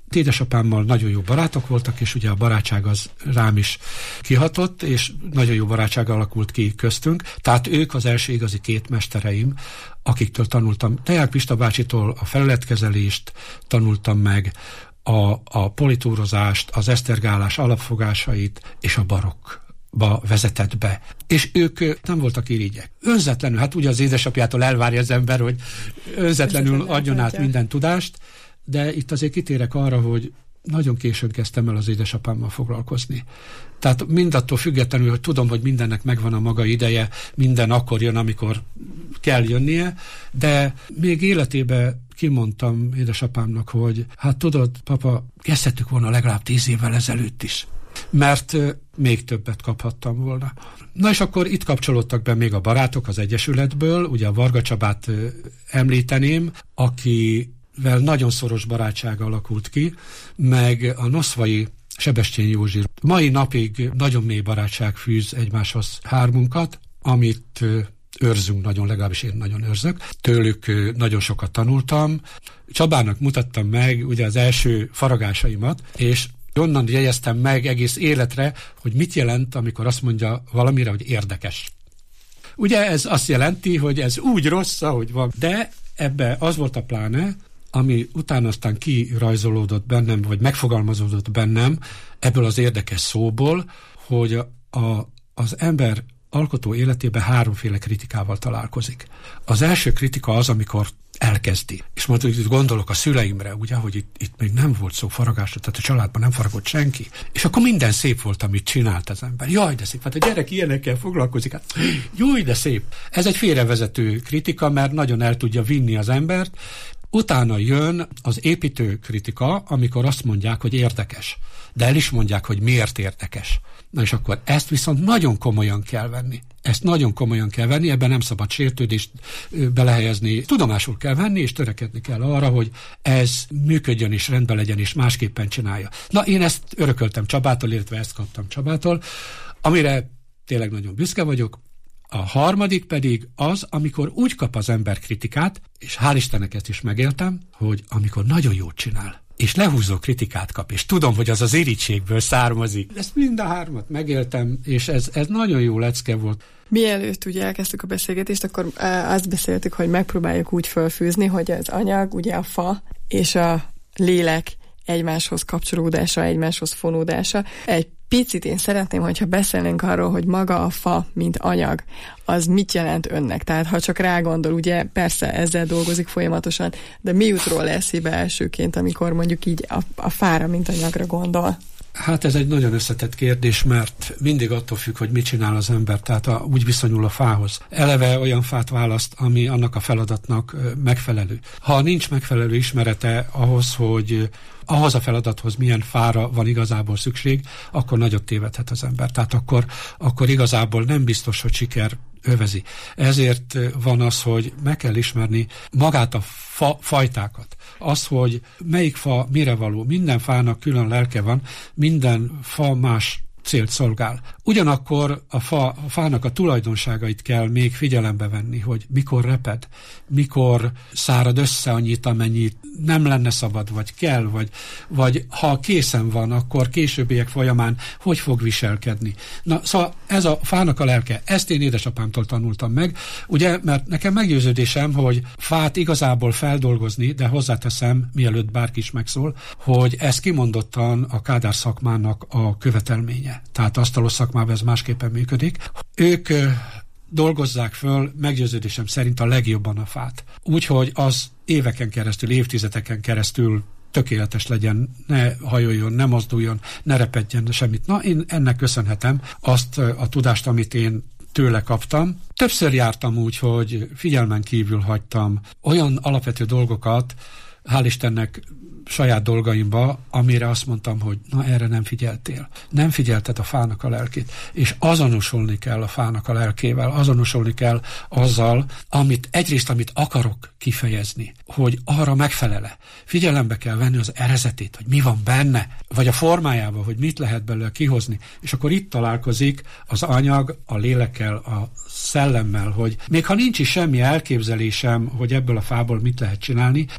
Édesapámmal nagyon jó barátok voltak, és ugye a barátság az rám is kihatott, és nagyon jó barátság alakult ki köztünk. Tehát ők az első igazi két mestereim, akiktől tanultam. Deák Pista bácsitól a feleletkezelést tanultam meg, a, a politúrozást, az esztergálás alapfogásait, és a barokkba vezetett be. És ők nem voltak irigyek. Önzetlenül, hát ugye az édesapjától elvárja az ember, hogy önzetlenül adjon át minden tudást, de itt azért kitérek arra, hogy nagyon későn kezdtem el az édesapámmal foglalkozni. Tehát mindattól függetlenül, hogy tudom, hogy mindennek megvan a maga ideje, minden akkor jön, amikor kell jönnie, de még életében kimondtam édesapámnak, hogy hát tudod, papa, kezdhettük volna legalább tíz évvel ezelőtt is, mert még többet kaphattam volna. Na és akkor itt kapcsolódtak be még a barátok az Egyesületből, ugye a Varga Csabát említeném, aki vel nagyon szoros barátság alakult ki, meg a noszvai Sebestyén Józsi. Mai napig nagyon mély barátság fűz egymáshoz hármunkat, amit őrzünk nagyon, legalábbis én nagyon őrzök. Tőlük nagyon sokat tanultam. Csabának mutattam meg ugye az első faragásaimat, és onnan jegyeztem meg egész életre, hogy mit jelent, amikor azt mondja valamire, hogy érdekes. Ugye ez azt jelenti, hogy ez úgy rossz, ahogy van, de ebbe az volt a pláne, ami utána aztán kirajzolódott bennem, vagy megfogalmazódott bennem ebből az érdekes szóból, hogy a, a, az ember alkotó életében háromféle kritikával találkozik. Az első kritika az, amikor elkezdi. És majd itt gondolok a szüleimre, ugye, hogy itt, itt még nem volt szó faragásra, tehát a családban nem faragott senki. És akkor minden szép volt, amit csinált az ember. Jaj, de szép, hát a gyerek ilyenekkel foglalkozik. Hát, jaj, de szép. Ez egy félrevezető kritika, mert nagyon el tudja vinni az embert. Utána jön az építő kritika, amikor azt mondják, hogy érdekes. De el is mondják, hogy miért érdekes. Na és akkor ezt viszont nagyon komolyan kell venni. Ezt nagyon komolyan kell venni, ebben nem szabad sértődést belehelyezni. Tudomásul kell venni, és törekedni kell arra, hogy ez működjön és rendben legyen, és másképpen csinálja. Na, én ezt örököltem Csabától, illetve ezt kaptam Csabától, amire tényleg nagyon büszke vagyok. A harmadik pedig az, amikor úgy kap az ember kritikát, és hál' Istennek ezt is megéltem, hogy amikor nagyon jót csinál, és lehúzó kritikát kap, és tudom, hogy az az irítségből származik. Ezt mind a hármat megéltem, és ez, ez nagyon jó lecke volt. Mielőtt ugye elkezdtük a beszélgetést, akkor azt beszéltük, hogy megpróbáljuk úgy fölfűzni, hogy az anyag, ugye a fa és a lélek egymáshoz kapcsolódása, egymáshoz fonódása. Egy picit én szeretném, hogyha beszélnénk arról, hogy maga a fa, mint anyag, az mit jelent önnek? Tehát ha csak rágondol, ugye persze ezzel dolgozik folyamatosan, de mi jut róla eszébe elsőként, amikor mondjuk így a, a fára, mint anyagra gondol? Hát ez egy nagyon összetett kérdés, mert mindig attól függ, hogy mit csinál az ember, tehát a, úgy viszonyul a fához. Eleve olyan fát választ, ami annak a feladatnak megfelelő. Ha nincs megfelelő ismerete ahhoz, hogy ahhoz a feladathoz milyen fára van igazából szükség, akkor nagyot tévedhet az ember. Tehát akkor, akkor igazából nem biztos, hogy siker övezi. Ezért van az, hogy meg kell ismerni magát a fa, fajtákat. Az, hogy melyik fa mire való. Minden fának külön lelke van, minden fa más célt szolgál. Ugyanakkor a, fa, a fának a tulajdonságait kell még figyelembe venni, hogy mikor reped, mikor szárad össze annyit, amennyit nem lenne szabad, vagy kell, vagy, vagy ha készen van, akkor későbbiek folyamán hogy fog viselkedni. Na, szóval ez a fának a lelke. Ezt én édesapámtól tanultam meg, ugye, mert nekem meggyőződésem, hogy fát igazából feldolgozni, de hozzáteszem, mielőtt bárki is megszól, hogy ez kimondottan a Kádár szakmának a követelménye. Tehát asztalos szakmában ez másképpen működik. Ők dolgozzák föl meggyőződésem szerint a legjobban a fát. Úgyhogy az éveken keresztül, évtizedeken keresztül tökéletes legyen, ne hajoljon, ne mozduljon, ne repedjen semmit. Na, én ennek köszönhetem azt a tudást, amit én tőle kaptam. Többször jártam úgy, hogy figyelmen kívül hagytam olyan alapvető dolgokat, hál' Istennek, saját dolgaimba, amire azt mondtam, hogy na erre nem figyeltél. Nem figyelted a fának a lelkét. És azonosulni kell a fának a lelkével, azonosulni kell azzal, amit egyrészt, amit akarok kifejezni, hogy arra megfelele. Figyelembe kell venni az erezetét, hogy mi van benne, vagy a formájában, hogy mit lehet belőle kihozni. És akkor itt találkozik az anyag a lélekkel, a szellemmel, hogy még ha nincs is semmi elképzelésem, hogy ebből a fából mit lehet csinálni, illik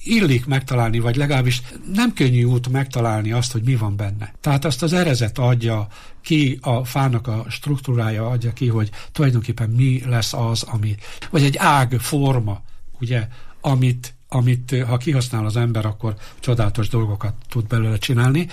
megtalálni, vagy legalábbis nem könnyű út megtalálni azt, hogy mi van benne. Tehát azt az erezet adja ki, a fának a struktúrája adja ki, hogy tulajdonképpen mi lesz az, ami, vagy egy ág forma, ugye, amit, amit ha kihasznál az ember, akkor csodálatos dolgokat tud belőle csinálni.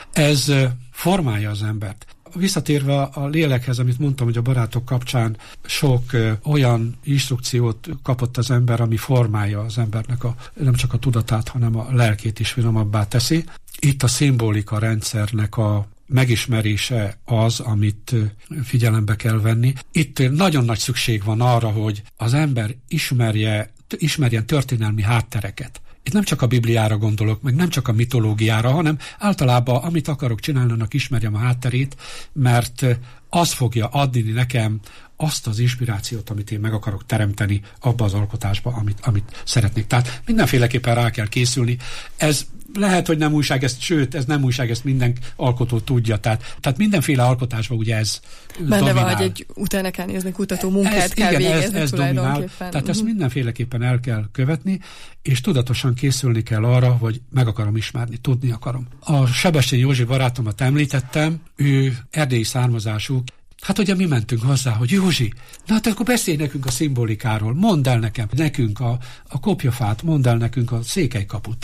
Ez formálja az embert. Visszatérve a lélekhez, amit mondtam, hogy a barátok kapcsán sok ö, olyan instrukciót kapott az ember, ami formálja az embernek a, nem csak a tudatát, hanem a lelkét is finomabbá teszi. Itt a szimbolika rendszernek a megismerése az, amit figyelembe kell venni. Itt nagyon nagy szükség van arra, hogy az ember ismerje, ismerjen történelmi háttereket. Itt nem csak a Bibliára gondolok, meg nem csak a mitológiára, hanem általában, amit akarok csinálni, annak ismerjem a hátterét, mert az fogja adni nekem azt az inspirációt, amit én meg akarok teremteni abba az alkotásba, amit, amit szeretnék. Tehát mindenféleképpen rá kell készülni. Ez lehet, hogy nem újság, ezt, sőt, ez nem újság, ezt minden alkotó tudja. Tehát, tehát mindenféle alkotásban ugye ez Benne dominál. van, hogy egy utána kell nézni, kutató munkát ez, kell igen, végezni ez, ez tulajdonképpen. Dominál. Tehát ezt mindenféleképpen el kell követni, és tudatosan készülni kell arra, hogy meg akarom ismerni, tudni akarom. A Sebestyén Józsi barátomat említettem, ő erdélyi származású. Hát ugye mi mentünk hozzá, hogy Józsi, na hát akkor beszélj nekünk a szimbolikáról, mondd el nekem, nekünk a, a kopjafát, mondd el nekünk a székelykaput.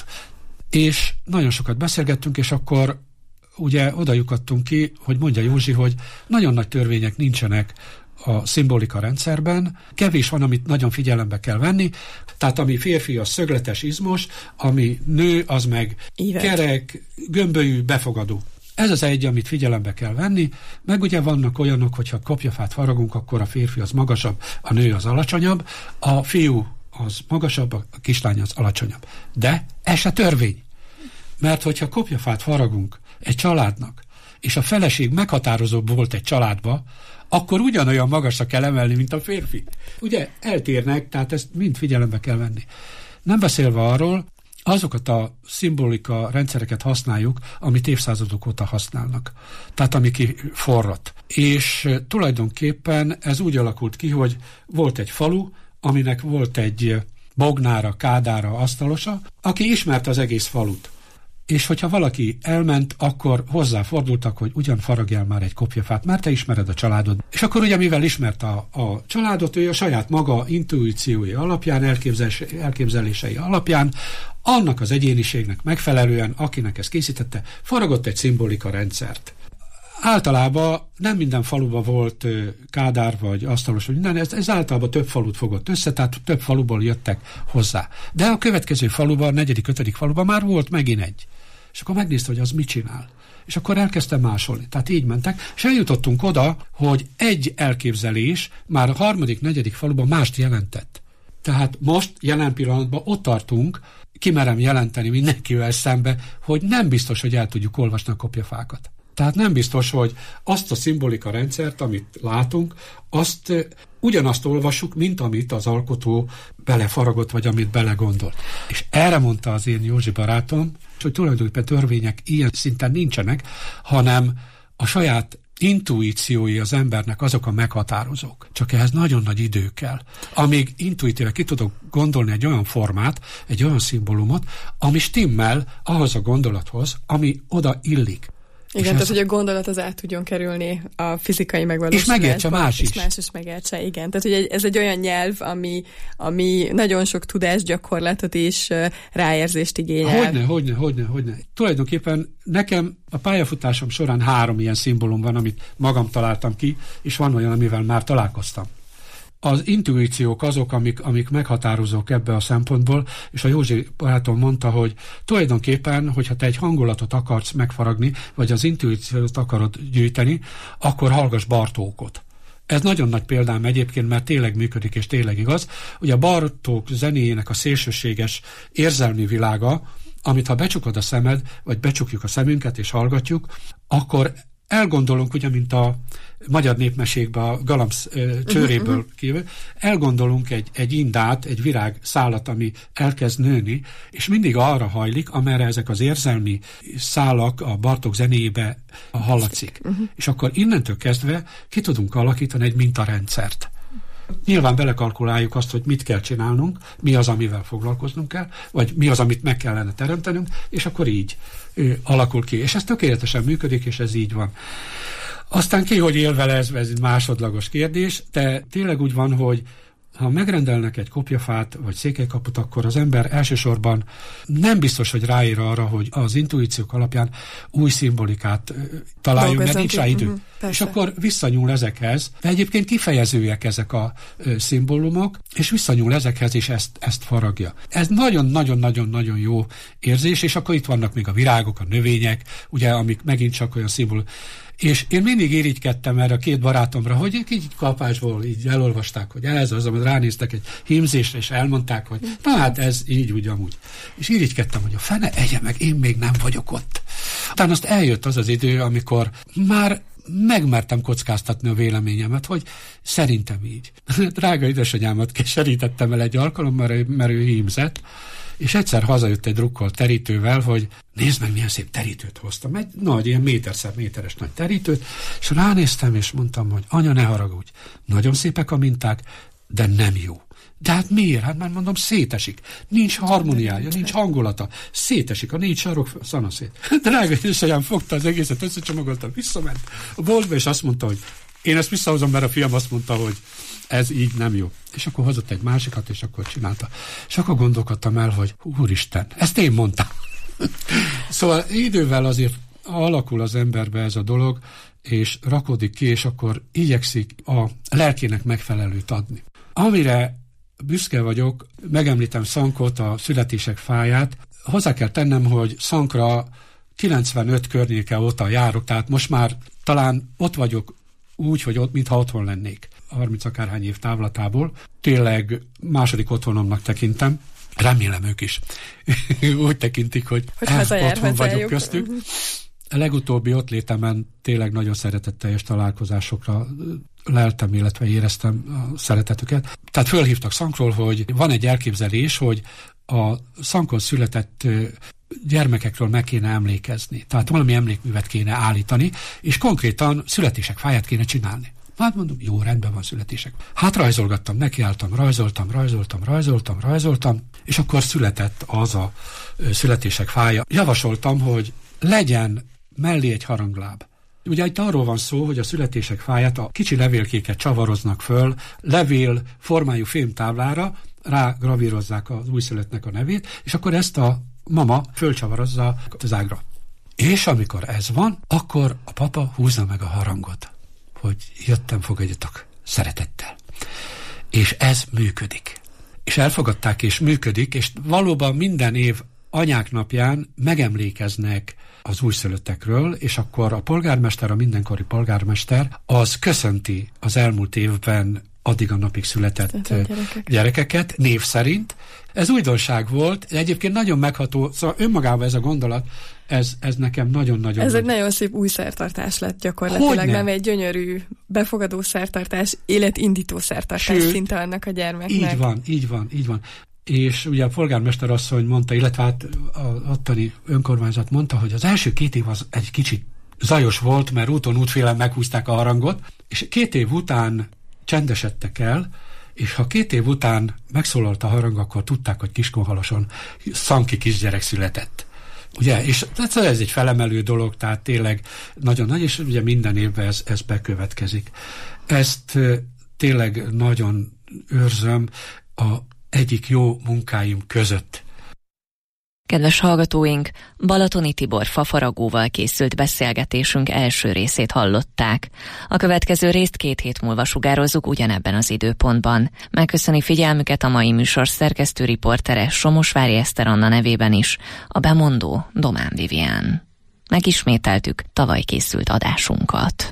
És nagyon sokat beszélgettünk, és akkor ugye oda lyukadtunk ki, hogy mondja Józsi, hogy nagyon nagy törvények nincsenek a szimbolika rendszerben, kevés van, amit nagyon figyelembe kell venni, tehát ami férfi, az szögletes, izmos, ami nő, az meg Évet. kerek, gömbölyű, befogadó. Ez az egy, amit figyelembe kell venni, meg ugye vannak olyanok, hogyha kopjafát faragunk, akkor a férfi az magasabb, a nő az alacsonyabb, a fiú az magasabb, a kislány az alacsonyabb. De ez se törvény. Mert hogyha kopjafát faragunk egy családnak, és a feleség meghatározóbb volt egy családba, akkor ugyanolyan magasra kell emelni, mint a férfi. Ugye eltérnek, tehát ezt mind figyelembe kell venni. Nem beszélve arról, azokat a szimbolika rendszereket használjuk, amit évszázadok óta használnak. Tehát ami kiforrott. És tulajdonképpen ez úgy alakult ki, hogy volt egy falu, aminek volt egy bognára, kádára, asztalosa, aki ismerte az egész falut. És hogyha valaki elment, akkor hozzáfordultak, hogy ugyan faragjál már egy kopjafát, mert te ismered a családod. És akkor ugye, mivel ismert a, a családot, ő a saját maga intuíciói alapján, elképzelései, elképzelései alapján, annak az egyéniségnek megfelelően, akinek ezt készítette, faragott egy szimbolika rendszert. Általában nem minden faluban volt kádár vagy asztalos, vagy minden, ez, ez általában több falut fogott össze, tehát több faluból jöttek hozzá. De a következő faluban, a negyedik, ötödik faluban már volt megint egy. És akkor megnézte, hogy az mit csinál. És akkor elkezdte másolni. Tehát így mentek, és eljutottunk oda, hogy egy elképzelés már a harmadik, negyedik faluban mást jelentett. Tehát most jelen pillanatban ott tartunk, kimerem jelenteni mindenkivel szembe, hogy nem biztos, hogy el tudjuk olvasni a kopjafákat. Tehát nem biztos, hogy azt a szimbolika rendszert, amit látunk, azt ugyanazt olvassuk, mint amit az alkotó belefaragott, vagy amit belegondolt. És erre mondta az én Józsi barátom, hogy tulajdonképpen törvények ilyen szinten nincsenek, hanem a saját intuíciói az embernek azok a meghatározók. Csak ehhez nagyon nagy idő kell. Amíg intuitíve ki tudok gondolni egy olyan formát, egy olyan szimbólumot, ami stimmel ahhoz a gondolathoz, ami oda illik. Igen, tehát, hogy a gondolat az át tudjon kerülni a fizikai megvalósulásba. És megértse más is. És más is megértse, igen. Tehát, hogy ez egy olyan nyelv, ami, ami nagyon sok tudásgyakorlatot és ráérzést igényel. Hogyne, hogyne, hogyne, hogyne. Tulajdonképpen nekem a pályafutásom során három ilyen szimbólum van, amit magam találtam ki, és van olyan, amivel már találkoztam. Az intuíciók azok, amik, amik meghatározók ebbe a szempontból, és a Józsi barátom mondta, hogy tulajdonképpen, hogyha te egy hangulatot akarsz megfaragni, vagy az intuíciót akarod gyűjteni, akkor hallgass Bartókot. Ez nagyon nagy példám egyébként, mert tényleg működik, és tényleg igaz. Ugye a Bartók zenéjének a szélsőséges érzelmi világa, amit ha becsukod a szemed, vagy becsukjuk a szemünket, és hallgatjuk, akkor elgondolunk, ugye, mint a magyar népmesékben a galamb csőréből kívül, elgondolunk egy, egy indát, egy virág szálat, ami elkezd nőni, és mindig arra hajlik, amerre ezek az érzelmi szálak a Bartók zenéjébe hallatszik. Uh-huh. És akkor innentől kezdve ki tudunk alakítani egy mintarendszert. Nyilván belekalkuláljuk azt, hogy mit kell csinálnunk, mi az, amivel foglalkoznunk kell, vagy mi az, amit meg kellene teremtenünk, és akkor így ő, alakul ki. És ez tökéletesen működik, és ez így van. Aztán ki, hogy él vele, ez, ez egy másodlagos kérdés, de tényleg úgy van, hogy ha megrendelnek egy kopjafát, vagy székelykaput, akkor az ember elsősorban nem biztos, hogy ráér arra, hogy az intuíciók alapján új szimbolikát találjunk, mert nincs rá idő. Uh-huh, és akkor visszanyúl ezekhez, de egyébként kifejezőek ezek a ö, szimbólumok, és visszanyúl ezekhez, és ezt, ezt faragja. Ez nagyon-nagyon-nagyon-nagyon jó érzés, és akkor itt vannak még a virágok, a növények, ugye, amik megint csak olyan szimbólum. És én mindig irigykedtem erre a két barátomra, hogy így kapásból így elolvasták, hogy ez az, amit ránéztek egy hímzésre, és elmondták, hogy na hát ez így, úgy, amúgy. És irigykedtem, hogy a fene egye meg, én még nem vagyok ott. Utána azt eljött az az idő, amikor már megmertem kockáztatni a véleményemet, hogy szerintem így. Drága édesanyámat keserítettem el egy alkalommal, mert ő hímzett, és egyszer hazajött egy drukkolt terítővel, hogy nézd meg, milyen szép terítőt hoztam. Egy nagy, ilyen méterszer méteres nagy terítőt, és ránéztem, és mondtam, hogy anya, ne haragudj. Nagyon szépek a minták, de nem jó. De hát miért? Hát már mondom, szétesik. Nincs harmóniája, nincs hangulata. Szétesik, a négy sarok szanaszét. Drága édesanyám fogta az egészet, összecsomagoltam, visszament a boltba, és azt mondta, hogy én ezt visszahozom, mert a fiam azt mondta, hogy ez így nem jó. És akkor hozott egy másikat, és akkor csinálta. És akkor gondolkodtam el, hogy úristen, ezt én mondtam. Szóval idővel azért alakul az emberbe ez a dolog, és rakódik ki, és akkor igyekszik a lelkének megfelelőt adni. Amire büszke vagyok, megemlítem Szankot, a születések fáját. Hozzá kell tennem, hogy Szankra kilencvenöt környéke óta járok, tehát most már talán ott vagyok úgy, hogy ott, mintha otthon lennék. harminc akárhány év távlatából. Tényleg második otthonomnak tekintem. Remélem ők is úgy tekintik, hogy, hogy eh, otthon vagyok köztük. A legutóbbi ott létemen tényleg nagyon szeretetteljes találkozásokra leltem, illetve éreztem a szeretetüket. Tehát fölhívtak Szankról, hogy van egy elképzelés, hogy a Szankon született gyermekekről meg kéne emlékezni. Tehát valami emlékművet kéne állítani, és konkrétan születések fáját kéne csinálni. Hát mondom, jó, rendben van születések. Hát rajzolgattam, nekiálltam, rajzoltam, rajzoltam, rajzoltam, rajzoltam, és akkor született az a születések fája. Javasoltam, hogy legyen mellé egy harangláb. Ugye itt arról van szó, hogy a születések fáját a kicsi levélkéket csavaroznak föl, levél formájú fémtáblára, rá gravírozzák az újszülöttnek a nevét, és akkor ezt a mama fölcsavarozza az ágra. És amikor ez van, akkor a papa húzza meg a harangot, hogy jöttem, fogadjatok szeretettel. És ez működik. És elfogadták, és működik, és valóban minden év anyák napján megemlékeznek az újszülöttekről, és akkor a polgármester, a mindenkori polgármester, az köszönti az elmúlt évben addig a napig született gyerekek. gyerekeket, név szerint. Ez újdonság volt, egyébként nagyon megható, szóval önmagában ez a gondolat, ez, ez nekem nagyon-nagyon... Ez nagy... egy nagyon szép új szertartás lett gyakorlatilag, nem? nem egy gyönyörű, befogadó szertartás, életindító szertartás szinte annak a gyermeknek. Így van, így van, így van. És ugye a polgármester asszony mondta, illetve hát az ottani önkormányzat mondta, hogy az első két év az egy kicsit zajos volt, mert úton útfélen meghúzták a harangot, és két év után csendesedtek el, és ha két év után megszólalt a harang, akkor tudták, hogy Kiskunhalason Szanki kisgyerek született. Ugye, és ez egy felemelő dolog, tehát tényleg nagyon nagy, és ugye minden évben ez, ez bekövetkezik. Ezt tényleg nagyon őrzöm a egyik jó munkáim között. Kedves hallgatóink, Balatoni Tibor fafaragóval készült beszélgetésünk első részét hallották. A következő részt két hét múlva sugározzuk ugyanebben az időpontban. Megköszöni figyelmüket a mai műsor szerkesztő riportere Somosvári Eszter Anna nevében is, a bemondó Domán Vivian. Megismételtük tavaly készült adásunkat.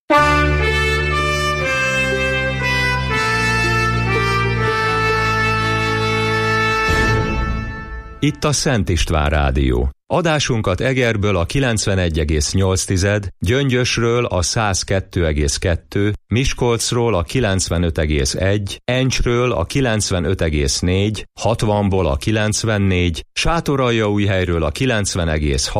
Itt a Szent István Rádió. Adásunkat Egerből a kilencvenegy egész nyolc, Gyöngyösről a száz kettő egész kettő, Miskolcról a kilencvenöt egész egy, Encsről a kilencvenöt egész négy, hatvanból a kilencvennégy, Sátoraljaújhelyről a kilencven egész hat,